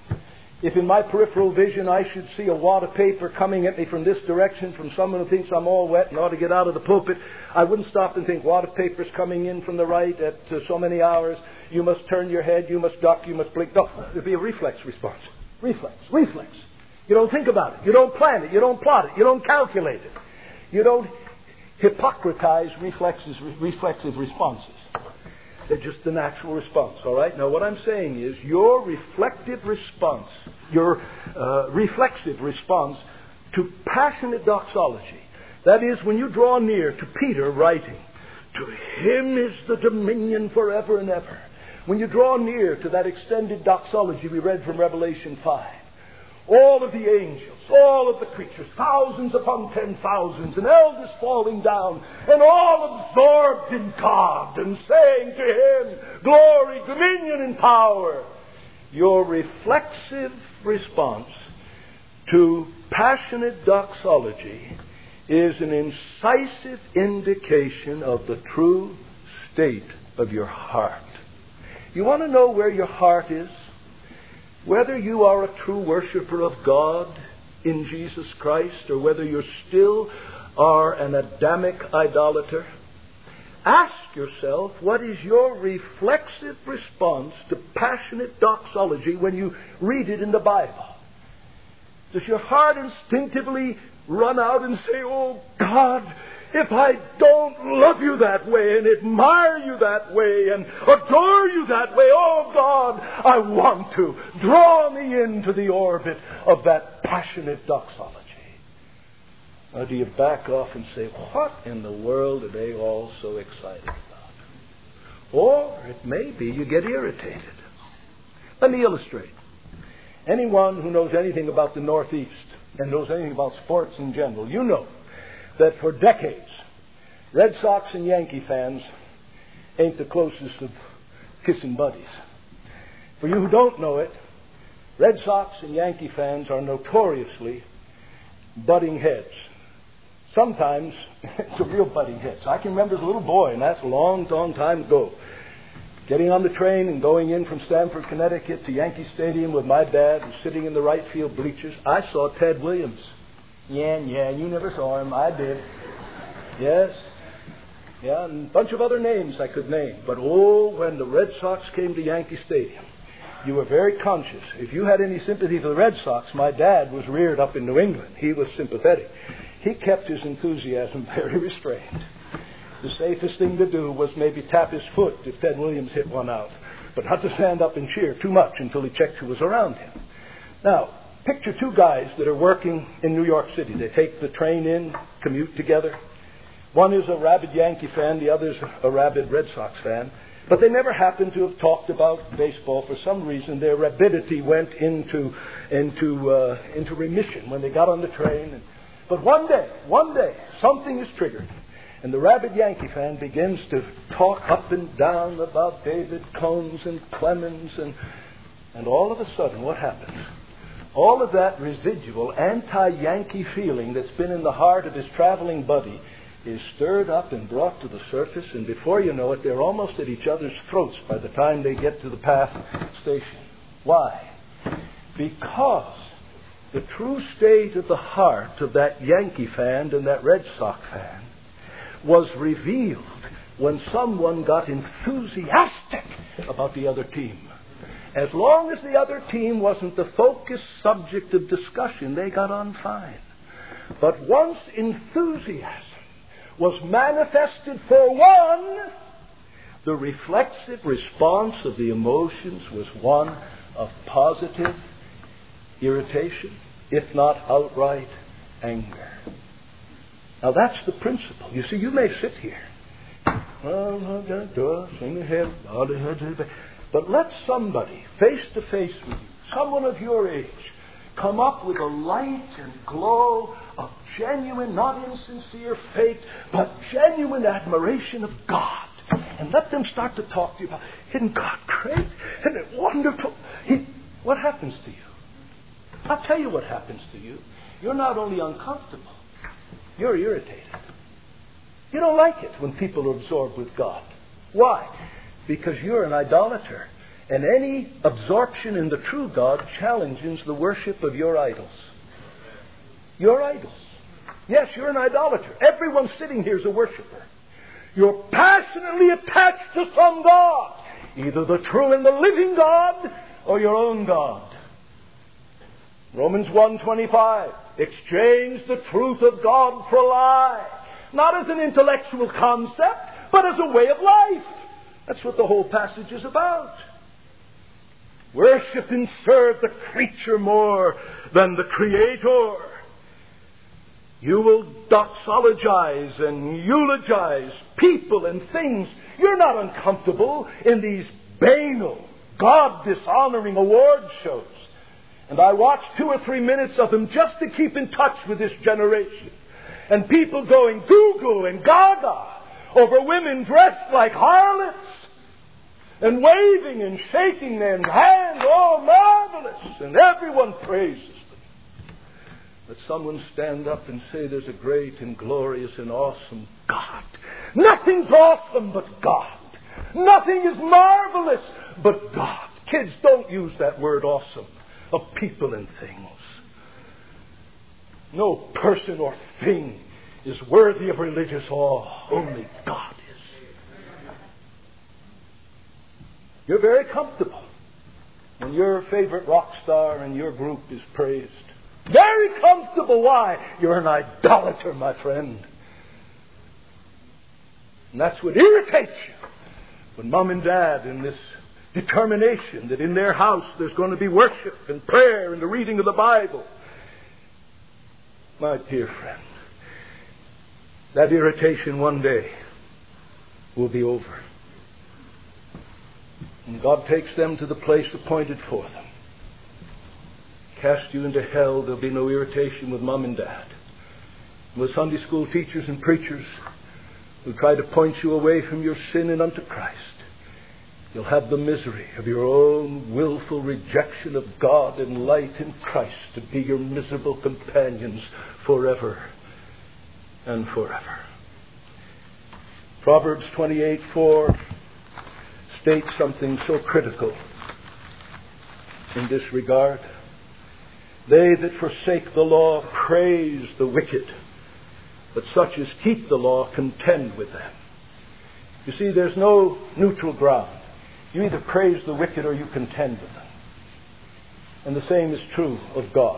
If in my peripheral vision I should see a wad of paper coming at me from this direction from someone who thinks I'm all wet and ought to get out of the pulpit, I wouldn't stop and think, wad of paper's coming in from the right at uh, so many hours. You must turn your head. You must duck. You must blink. No, it'd be a reflex response. Reflex. Reflex. You don't think about it. You don't plan it. You don't plot it. You don't calculate it. You don't hypocritize reflexes, reflexive responses. They're just the natural response, all right? Now, what I'm saying is your reflective response, your uh, reflexive response to passionate doxology, that is, when you draw near to Peter writing, "To him is the dominion forever and ever." When you draw near to that extended doxology we read from Revelation five, all of the angels, all of the creatures, thousands upon ten thousands, and elders falling down, and all absorbed in God, and saying to him, glory, dominion, and power. Your reflexive response to passionate doxology is an incisive indication of the true state of your heart. You want to know where your heart is? Whether you are a true worshiper of God in Jesus Christ, or whether you still are an Adamic idolater, ask yourself, what is your reflexive response to passionate doxology when you read it in the Bible? Does your heart instinctively run out and say, oh God, if I don't love you that way and admire you that way and adore you that way, oh God, I want to. Draw me into the orbit of that passionate doxology. Or do you back off and say, what in the world are they all so excited about? Or it may be you get irritated. Let me illustrate. Anyone who knows anything about the Northeast and knows anything about sports in general, you know that for decades, Red Sox and Yankee fans ain't the closest of kissing buddies. For you who don't know it, Red Sox and Yankee fans are notoriously butting heads. Sometimes it's a real butting heads. I can remember as a little boy, and that's a long, long time ago, getting on the train and going in from Stamford, Connecticut to Yankee Stadium with my dad, who's sitting in the right field bleachers. I saw Ted Williams. Yeah, yeah, you never saw him. I did. Yes. Yeah, and a bunch of other names I could name. But oh, when the Red Sox came to Yankee Stadium, you were very conscious. If you had any sympathy for the Red Sox, my dad was reared up in New England. He was sympathetic. He kept his enthusiasm very restrained. The safest thing to do was maybe tap his foot if Ted Williams hit one out, but not to stand up and cheer too much until he checked who was around him. Now, picture two guys that are working in New York City. They take the train in, commute together. One is a rabid Yankee fan, the other's a rabid Red Sox fan. But they never happen to have talked about baseball. For some reason, their rabidity went into into uh, into remission when they got on the train. And, but one day, one day, something is triggered. And the rabid Yankee fan begins to talk up and down about David Combs and Clemens. And, and all of a sudden, what happens? All of that residual anti-Yankee feeling that's been in the heart of his traveling buddy is stirred up and brought to the surface, and before you know it, they're almost at each other's throats by the time they get to the path station. Why? Because the true state of the heart of that Yankee fan and that Red Sox fan was revealed when someone got enthusiastic about the other team. As long as the other team wasn't the focused subject of discussion, they got on fine. But once enthusiasm was manifested for one, the reflexive response of the emotions was one of positive irritation, if not outright anger. Now that's the principle. You see, you may sit here, sing ahead, but let somebody face to face with you, someone of your age, come up with a light and glow of genuine, not insincere faith, but genuine admiration of God. And let them start to talk to you about, isn't God great? Isn't it wonderful? He, what happens to you? I'll tell you what happens to you. You're not only uncomfortable, you're irritated. You don't like it when people are absorbed with God. Why? Because you're an idolater. And any absorption in the true God challenges the worship of your idols. Your idols. Yes, you're an idolater. Everyone sitting here is a worshiper. You're passionately attached to some God. Either the true and the living God or your own God. Romans one twenty-five. Exchange the truth of God for a lie. Not as an intellectual concept, but as a way of life. That's what the whole passage is about. Worship and serve the creature more than the Creator. You will doxologize and eulogize people and things. You're not uncomfortable in these banal, God-dishonoring award shows. And I watched two or three minutes of them just to keep in touch with this generation. And people going goo-goo and gaga over women dressed like harlots. And waving and shaking their hands, oh, marvelous! And everyone praises them. Let someone stand up and say there's a great and glorious and awesome God. Nothing's awesome but God. Nothing is marvelous but God. Kids, don't use that word awesome of people and things. No person or thing is worthy of religious awe. Only God is. You're very comfortable when your favorite rock star and your group is praised. Very comfortable. Why? You're an idolater, my friend. And that's what irritates you. When mom and dad in this determination that in their house there's going to be worship and prayer and the reading of the Bible. My dear friend, that irritation one day will be over. And God takes them to the place appointed for them. Cast you into hell, there'll be no irritation with mom and dad. With Sunday school teachers and preachers who try to point you away from your sin and unto Christ. You'll have the misery of your own willful rejection of God and light in Christ to be your miserable companions forever and forever. Proverbs twenty-eight four states something so critical in this regard. They that forsake the law praise the wicked, but such as keep the law contend with them. You see, there's no neutral ground. You either praise the wicked or you contend with them. And the same is true of God.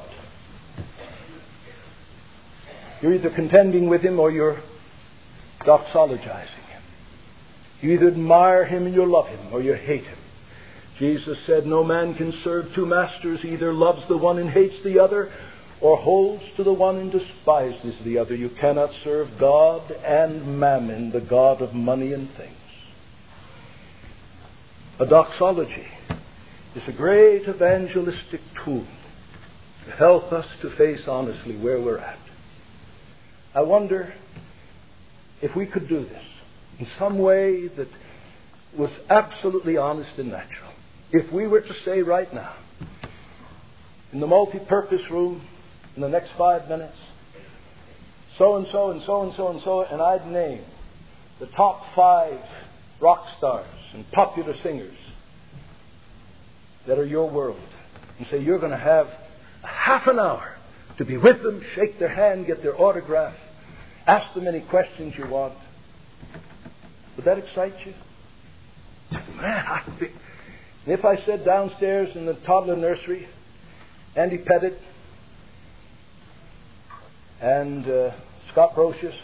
You're either contending with Him or you're doxologizing Him. You either admire Him and you love Him or you hate Him. Jesus said, no man can serve two masters. He either loves the one and hates the other, or holds to the one and despises the other. You cannot serve God and mammon, the God of money and things. A doxology is a great evangelistic tool to help us to face honestly where we're at. I wonder if we could do this in some way that was absolutely honest and natural. If we were to say right now, in the multi-purpose room, in the next five minutes, so-and-so and so-and-so and so, and I'd name the top five rock stars and popular singers that are your world, and say you're going to have half an hour to be with them, shake their hand, get their autograph, ask them any questions you want. Would that excite you? Man, I think... If I said downstairs in the toddler nursery, Andy Pettit and uh, Scott Brocious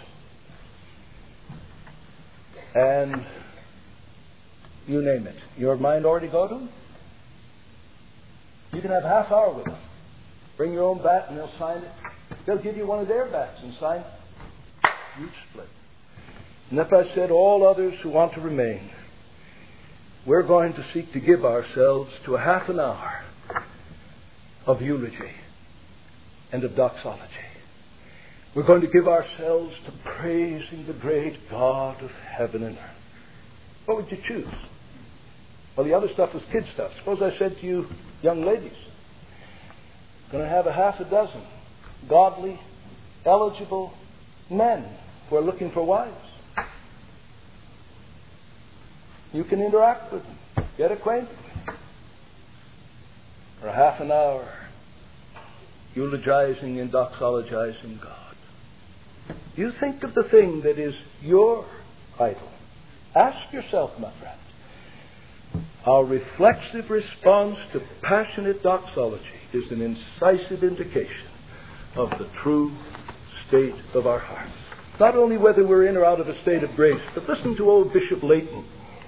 and you name it, your mind already go to them? You can have a half hour with them. Bring your own bat and they'll sign it. They'll give you one of their bats and sign it. Huge split. And if I said all others who want to remain, we're going to seek to give ourselves to a half an hour of eulogy and of doxology. We're going to give ourselves to praising the great God of heaven and earth. What would you choose? Well, the other stuff was kid stuff. Suppose I said to you, young ladies, going to have a half a dozen godly, eligible men who are looking for wives. You can interact with them, get acquainted with them. For a half an hour, eulogizing and doxologizing God. You think of the thing that is your idol. Ask yourself, my friend. Our reflexive response to passionate doxology is an incisive indication of the true state of our hearts. Not only whether we're in or out of a state of grace, but listen to old Bishop Layton.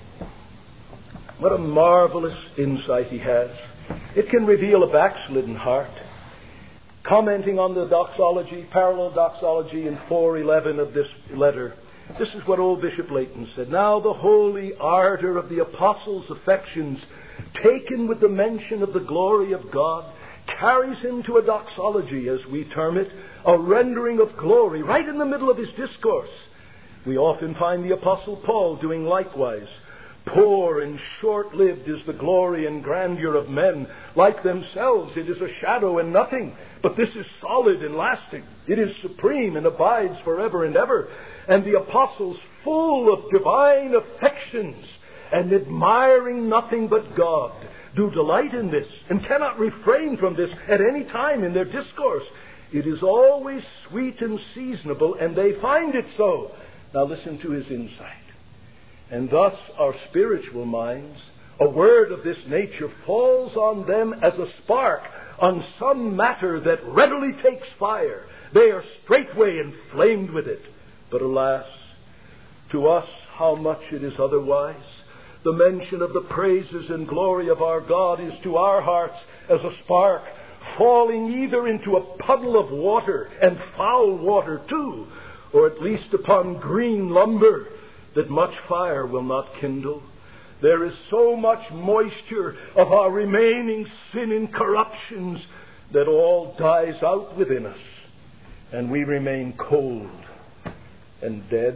What a marvelous insight he has. It can reveal a backslidden heart. Commenting on the doxology, parallel doxology in four eleven of this letter, this is what old Bishop Layton said. Now the holy ardor of the apostles' affections, taken with the mention of the glory of God, carries him to a doxology, as we term it, a rendering of glory, right in the middle of his discourse. We often find the Apostle Paul doing likewise. Poor and short-lived is the glory and grandeur of men. Like themselves, it is a shadow and nothing. But this is solid and lasting. It is supreme and abides forever and ever. And the apostles, full of divine affections and admiring nothing but God, do delight in this and cannot refrain from this at any time in their discourse. It is always sweet and seasonable, and they find it so. Now listen to his insight. And thus our spiritual minds, a word of this nature falls on them as a spark on some matter that readily takes fire. They are straightway inflamed with it. But alas, to us how much it is otherwise. The mention of the praises and glory of our God is to our hearts as a spark falling either into a puddle of water, and foul water too, or at least upon green lumber that much fire will not kindle. There is so much moisture of our remaining sin and corruptions that all dies out within us, and we remain cold and dead.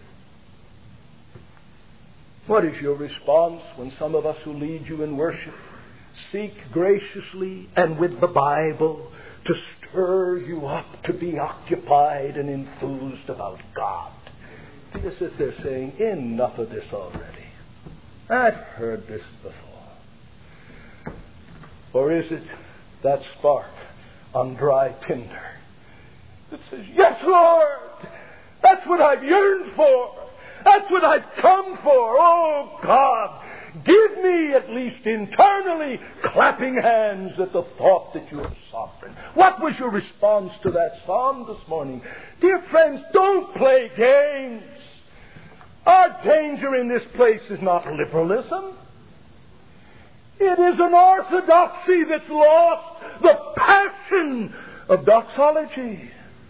What is your response when some of us who lead you in worship seek graciously and with the Bible to stir you up to be occupied and enthused about God? Do you sit there saying, enough of this already? I've heard this before. Or is it that spark on dry tinder that says, yes, Lord, that's what I've yearned for. That's what I've come for. Oh, God, give me at least internally clapping hands at the thought that you are sovereign. What was your response to that psalm this morning? Dear friends, don't play games. Our danger in this place is not liberalism. It is an orthodoxy that's lost the passion of doxology.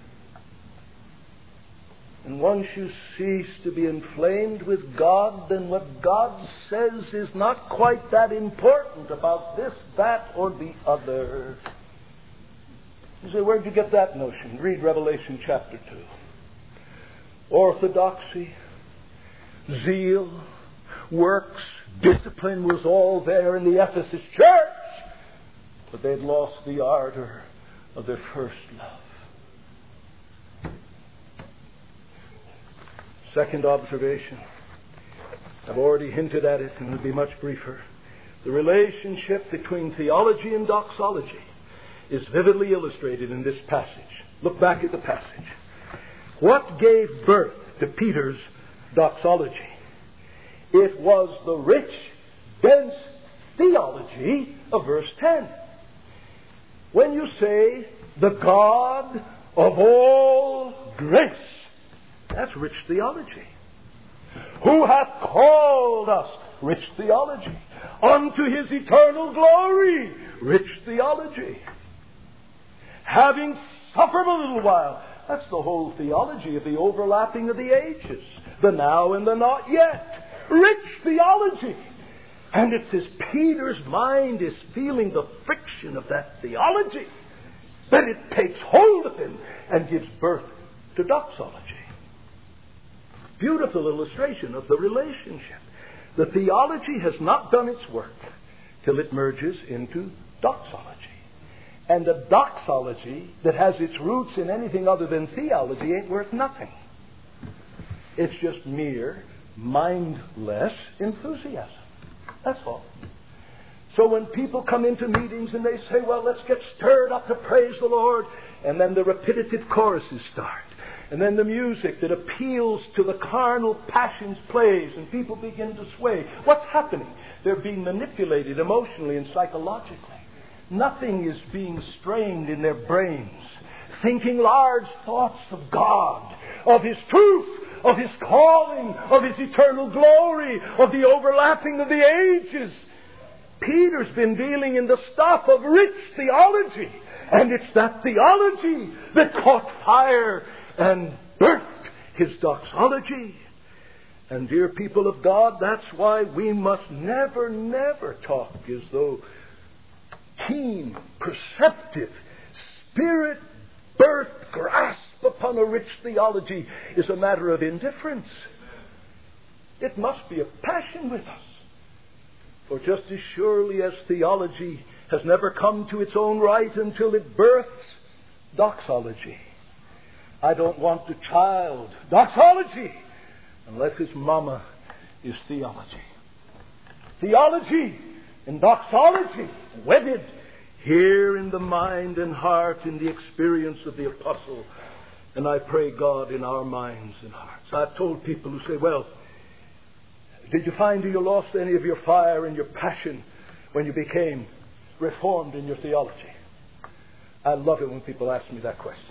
And once you cease to be inflamed with God, then what God says is not quite that important about this, that, or the other. You say, where'd you get that notion? Read Revelation chapter two. Orthodoxy, zeal, works, discipline was all there in the Ephesus church, but they'd lost the ardor of their first love. Second observation. I've already hinted at it, and it'll be much briefer. The relationship between theology and doxology is vividly illustrated in this passage. Look back at the passage. What gave birth to Peter's doxology? It was the rich, dense theology of verse ten. When you say, the God of all grace, that's rich theology. Who hath called us, rich theology, unto his eternal glory, rich theology. Having suffered a little while, that's the whole theology of the overlapping of the ages, the now and the not yet, rich theology. And it's as Peter's mind is feeling the friction of that theology that it takes hold of him and gives birth to doxology. Beautiful illustration of the relationship. The theology has not done its work till it merges into doxology. And a doxology that has its roots in anything other than theology ain't worth nothing. It's just mere mindless enthusiasm. That's all. So when people come into meetings and they say, well, let's get stirred up to praise the Lord, and then the repetitive choruses start, and then the music that appeals to the carnal passions plays, and people begin to sway. What's happening? They're being manipulated emotionally and psychologically. Nothing is being strained in their brains, thinking large thoughts of God, of His truth, of His calling, of His eternal glory, of the overlapping of the ages. Peter's been dealing in the stuff of rich theology, and it's that theology that caught fire and birthed his doxology. And dear people of God, that's why we must never, never talk as though keen, perceptive, spirit-birthed grasp upon a rich theology is a matter of indifference. It must be a passion with us. For just as surely as theology has never come to its own right until it births doxology, I don't want a child doxology unless his mama is theology. Theology and doxology wedded here in the mind and heart, in the experience of the apostle. And I pray God in our minds and hearts. I've told people who say, well, did you find you lost any of your fire and your passion when you became reformed in your theology? I love it when people ask me that question.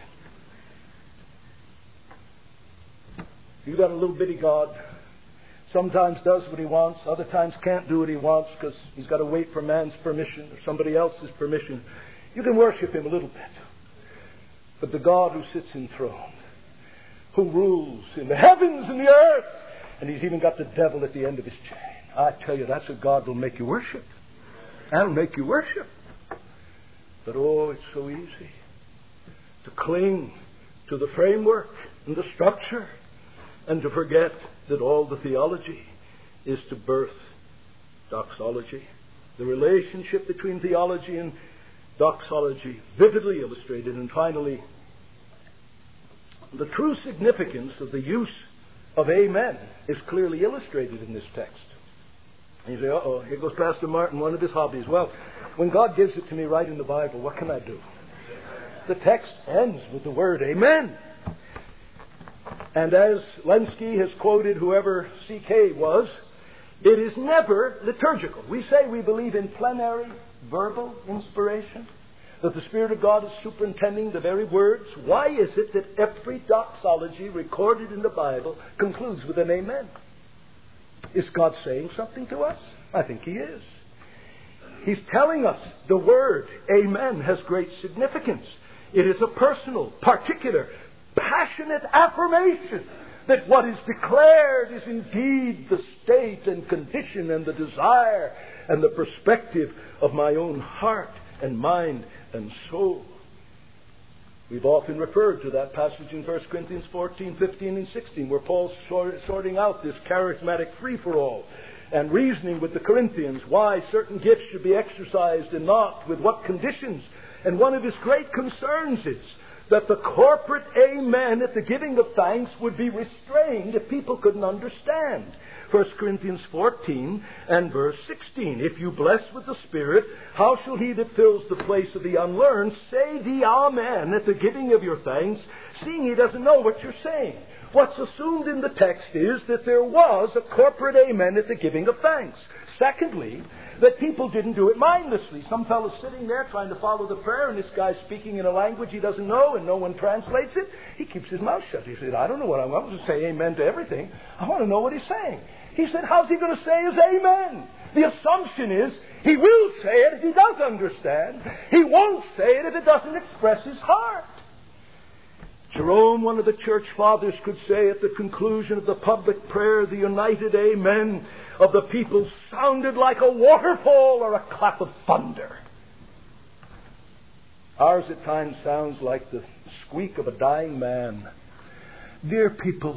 You've got a little bitty God. Sometimes does what he wants, other times can't do what he wants because he's got to wait for man's permission or somebody else's permission. You can worship him a little bit. But the God who sits enthroned, who rules in the heavens and the earth, and he's even got the devil at the end of his chain. I tell you, that's a God will make you worship. That'll make you worship. But oh, it's so easy to cling to the framework and the structure and to forget that all the theology is to birth doxology. The relationship between theology and doxology vividly illustrated. And finally, the true significance of the use of amen is clearly illustrated in this text. And you say, uh-oh, here goes Pastor Martin, one of his hobbies. Well, when God gives it to me right in the Bible, what can I do? The text ends with the word amen. And as Lenski has quoted whoever C K was, it is never liturgical. We say we believe in plenary verbal inspiration, that the Spirit of God is superintending the very words. Why is it that every doxology recorded in the Bible concludes with an amen? Is God saying something to us? I think He is. He's telling us the word amen has great significance. It is a personal, particular, passionate affirmation that what is declared is indeed the state and condition and the desire and the perspective of my own heart and mind and soul. We've often referred to that passage in First Corinthians fourteen, fifteen, and sixteen, where Paul's sorting out this charismatic free-for-all and reasoning with the Corinthians why certain gifts should be exercised and not, with what conditions. And one of his great concerns is that the corporate amen at the giving of thanks would be restrained if people couldn't understand. First Corinthians fourteen and verse sixteen. If you bless with the Spirit, how shall he that fills the place of the unlearned say the amen at the giving of your thanks, seeing he doesn't know what you're saying? What's assumed in the text is that there was a corporate amen at the giving of thanks. Secondly, that people didn't do it mindlessly. Some fellow's sitting there trying to follow the prayer, and this guy's speaking in a language he doesn't know, and no one translates it. He keeps his mouth shut. He said, I don't know what I'm going to say amen to everything. I want to know what he's saying. He said, how's he going to say his amen? The assumption is he will say it if he does understand. He won't say it if it doesn't express his heart. Jerome, one of the church fathers, could say at the conclusion of the public prayer, the united amen of the people sounded like a waterfall or a clap of thunder. Ours at times sounds like the squeak of a dying man. Dear people,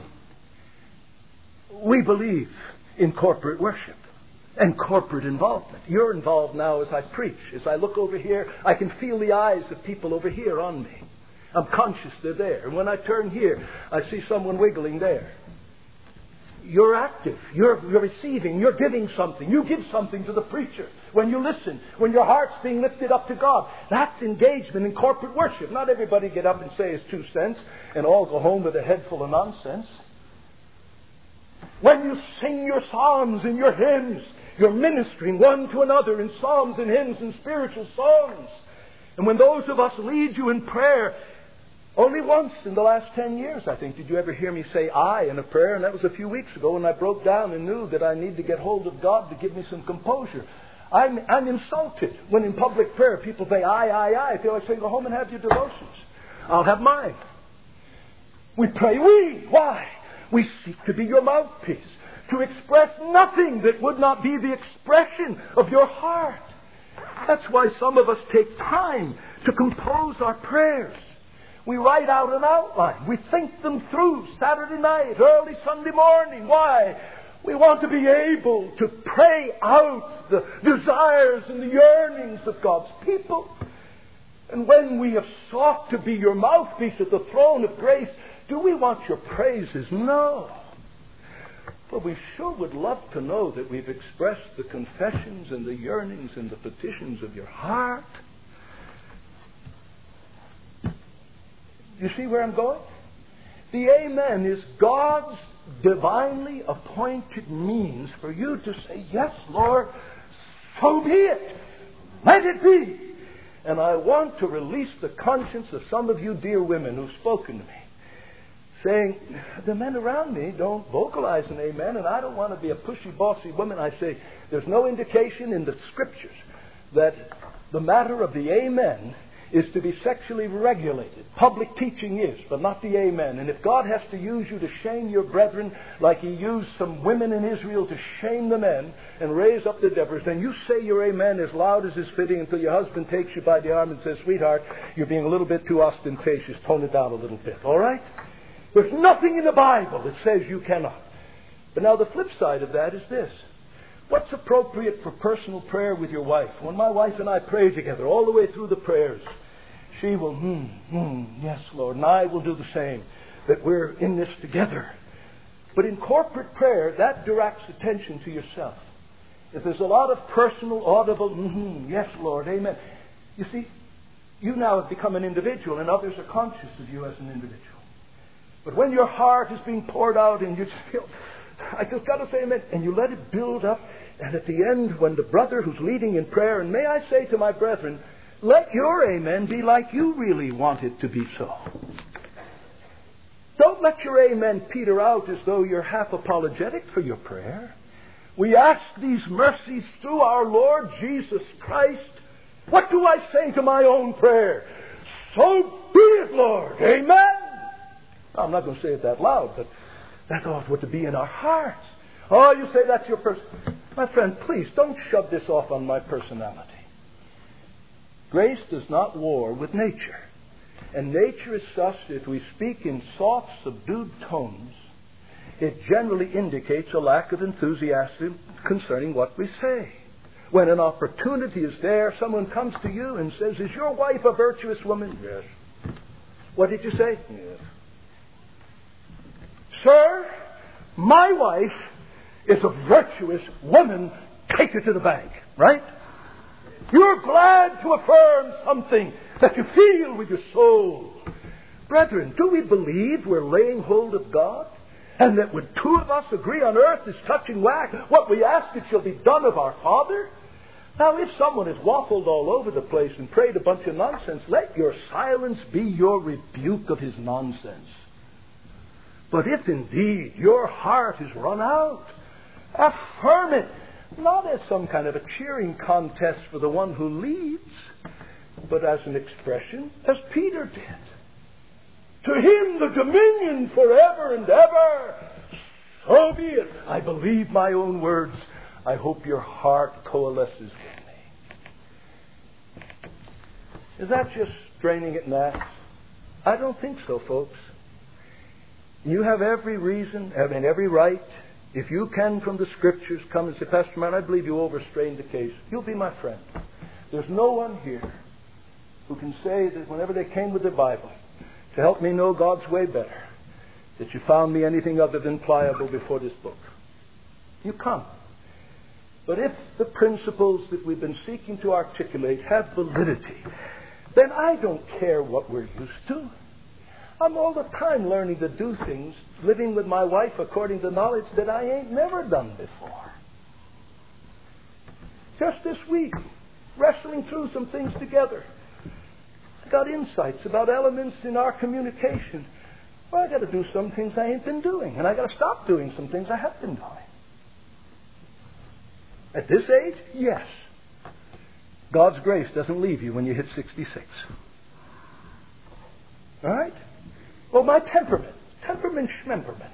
we believe in corporate worship and corporate involvement. You're involved now as I preach. As I look over here, I can feel the eyes of people over here on me. I'm conscious they're there. And when I turn here, I see someone wiggling there. You're active. You're, you're receiving. You're giving something. You give something to the preacher. When you listen, when your heart's being lifted up to God, that's engagement in corporate worship. Not everybody get up and say his two cents and all go home with a head full of nonsense. When you sing your psalms and your hymns, you're ministering one to another in psalms and hymns and spiritual songs. And when those of us lead you in prayer, only once in the last ten years, I think, did you ever hear me say I in a prayer? And that was a few weeks ago when I broke down and knew that I need to get hold of God to give me some composure. I'm, I'm insulted when in public prayer people say I, I, I. I feel like saying, go home and have your devotions. I'll have mine. We pray we. Why? We seek to be your mouthpiece, to express nothing that would not be the expression of your heart. That's why some of us take time to compose our prayers. We write out an outline. We think them through Saturday night, early Sunday morning. Why? We want to be able to pray out the desires and the yearnings of God's people. And when we have sought to be your mouthpiece at the throne of grace, do we want your praises? No. But we sure would love to know that we've expressed the confessions and the yearnings and the petitions of your heart. You see where I'm going? The amen is God's divinely appointed means for you to say, yes, Lord, so be it. Let it be. And I want to release the conscience of some of you dear women who've spoken to me, saying, the men around me don't vocalize an amen, and I don't want to be a pushy, bossy woman. I say, there's no indication in the Scriptures that the matter of the amen is to be sexually regulated. Public teaching is, but not the amen. And if God has to use you to shame your brethren like He used some women in Israel to shame the men and raise up the Deborahs, then you say your amen as loud as is fitting until your husband takes you by the arm and says, sweetheart, you're being a little bit too ostentatious. Tone it down a little bit, all right? There's nothing in the Bible that says you cannot. But now the flip side of that is this. What's appropriate for personal prayer with your wife? When my wife and I pray together all the way through the prayers, she will, hmm, hmm, yes, Lord, and I will do the same, that we're in this together. But in corporate prayer, that directs attention to yourself. If there's a lot of personal, audible, hmm, yes, Lord, amen. You see, you now have become an individual, and others are conscious of you as an individual. But when your heart is being poured out and you just feel, I just got to say amen, and you let it build up, and at the end, when the brother who's leading in prayer, and may I say to my brethren, let your amen be like you really want it to be so. Don't let your amen peter out as though you're half apologetic for your prayer. We ask these mercies through our Lord Jesus Christ. What do I say to my own prayer? So be it, Lord. Amen. I'm not going to say it that loud, but that ought what to be in our hearts. Oh, you say that's your person. My friend, please don't shove this off on my personality. Grace does not war with nature. And nature is such that if we speak in soft, subdued tones, it generally indicates a lack of enthusiasm concerning what we say. When an opportunity is there, someone comes to you and says, is your wife a virtuous woman? Yes. What did you say? Yes. Sir, my wife is a virtuous woman. Take her to the bank, right? You're glad to affirm something that you feel with your soul. Brethren, do we believe we're laying hold of God? And that when two of us agree on earth is touching wax, what we ask it shall be done of our Father? Now, if someone has waffled all over the place and prayed a bunch of nonsense, let your silence be your rebuke of his nonsense. But if indeed your heart is run out, affirm it, not as some kind of a cheering contest for the one who leads, but as an expression, as Peter did. To him the dominion forever and ever. So be it. I believe my own words. I hope your heart coalesces with me. Is that just straining at gnats? I don't think so, folks. You have every reason, I mean every right. If you can from the Scriptures come and say, Pastor Man, I believe you overstrained the case. You'll be my friend. There's no one here who can say that whenever they came with the Bible to help me know God's way better, that you found me anything other than pliable before this book. You come. But if the principles that we've been seeking to articulate have validity, then I don't care what we're used to. I'm all the time learning to do things, living with my wife according to knowledge that I ain't never done before. Just this week, wrestling through some things together, I got insights about elements in our communication. Well, I got to do some things I ain't been doing, and I got to stop doing some things I have been doing. At this age, yes. God's grace doesn't leave you when you hit sixty-six. All right? Well, my temperament, temperament schmemperament.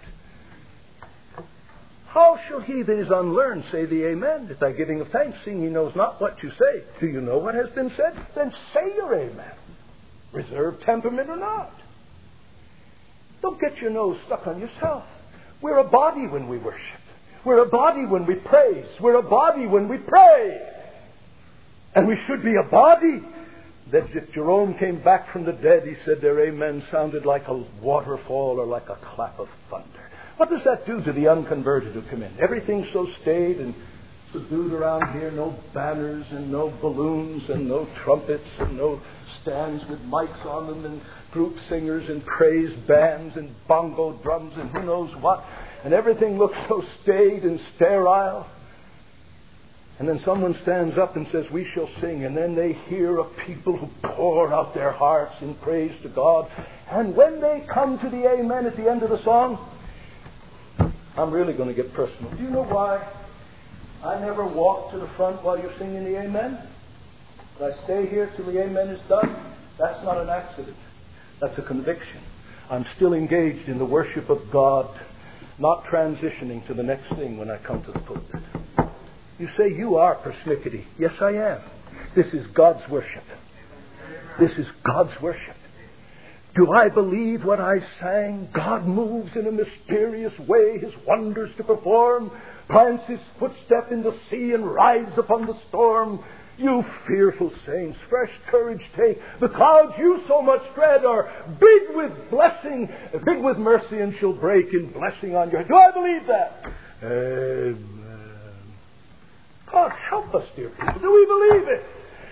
How shall he that is unlearned say the amen at thy giving of thanks, seeing he knows not what you say? Do you know what has been said? Then say your amen. Reserved temperament or not. Don't get your nose stuck on yourself. We're a body when we worship. We're a body when we praise. We're a body when we pray. And we should be a body. That if Jerome came back from the dead, he said their amen sounded like a waterfall or like a clap of thunder. What does that do to the unconverted who come in? Everything's so staid and subdued around here. No banners and no balloons and no trumpets and no stands with mics on them and group singers and praise bands and bongo drums and who knows what. And everything looks so staid and sterile. And then someone stands up and says, we shall sing. And then they hear a people who pour out their hearts in praise to God. And when they come to the amen at the end of the song, I'm really going to get personal. Do you know why I never walk to the front while you're singing the amen? But I stay here till the amen is done. That's not an accident. That's a conviction. I'm still engaged in the worship of God, not transitioning to the next thing when I come to the pulpit. You say you are persnickety. Yes, I am. This is God's worship. This is God's worship. Do I believe what I sang? God moves in a mysterious way His wonders to perform, plants His footstep in the sea and rides upon the storm. You fearful saints, fresh courage take. The clouds you so much dread are big with blessing, big with mercy, and shall break in blessing on your head. Do I believe that? Amen. God help us, dear people. Do we believe it?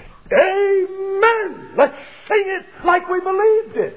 Amen. Let's sing it like we believed it.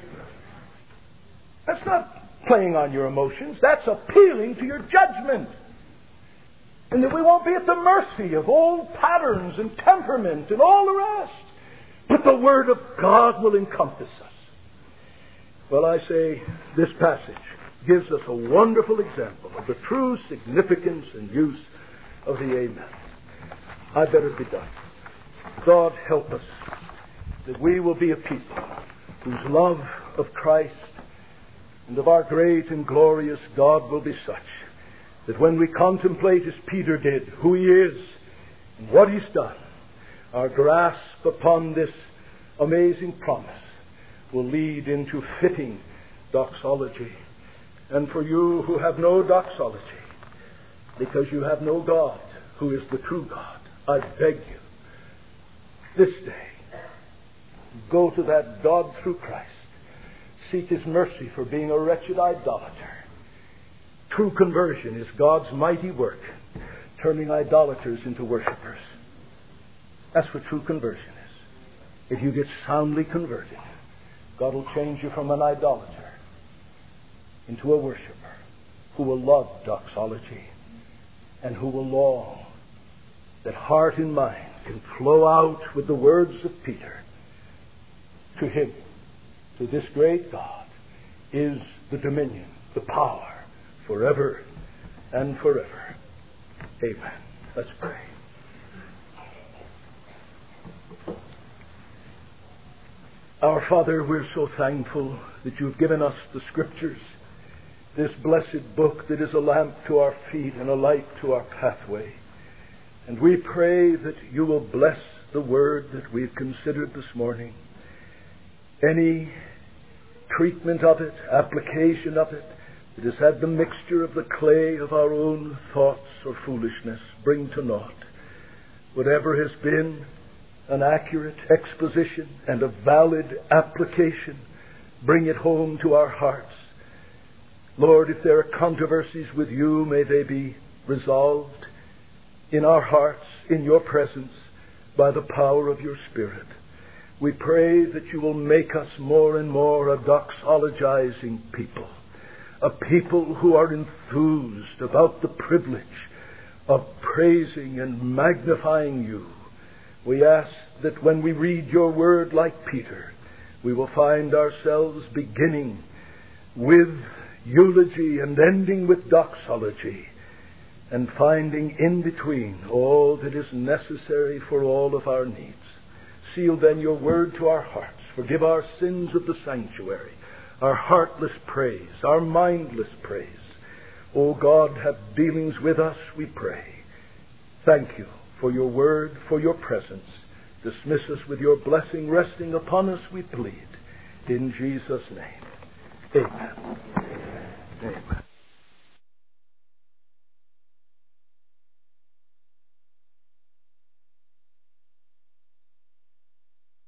That's not playing on your emotions. That's appealing to your judgment. And that we won't be at the mercy of old patterns and temperament and all the rest. But the Word of God will encompass us. Well, I say this passage gives us a wonderful example of the true significance and use of the amen. I better be done. God help us that we will be a people whose love of Christ and of our great and glorious God will be such that when we contemplate, as Peter did, who He is and what He's done, our grasp upon this amazing promise will lead into fitting doxology. And for you who have no doxology, because you have no God who is the true God, I beg you, this day, go to that God through Christ seek His mercy for being a wretched idolater. True conversion is God's mighty work, turning idolaters into worshipers. That's what true conversion is. If you get soundly converted, God will change you from an idolater into a worshiper who will love doxology and who will long that heart and mind can flow out with the words of Peter. To Him, to this great God, is the dominion, the power, forever and forever. Amen. Let's pray. Our Father, we're so thankful that you've given us the Scriptures, this blessed book that is a lamp to our feet and a light to our pathway. And we pray that you will bless the word that we've considered this morning. Any treatment of it, application of it, that has had the mixture of the clay of our own thoughts or foolishness, bring to naught. Whatever has been an accurate exposition and a valid application, bring it home to our hearts. Lord, if there are controversies with you, may they be resolved in our hearts, in your presence, by the power of your Spirit. We pray that you will make us more and more a doxologizing people, a people who are enthused about the privilege of praising and magnifying you. We ask that when we read your word like Peter, we will find ourselves beginning with eulogy and ending with doxology, and finding in between all that is necessary for all of our needs. Seal then your word to our hearts. Forgive our sins of the sanctuary, our heartless praise, our mindless praise. O God, have dealings with us, we pray. Thank you for your word, for your presence. Dismiss us with your blessing resting upon us, we plead. In Jesus' name, amen. Amen.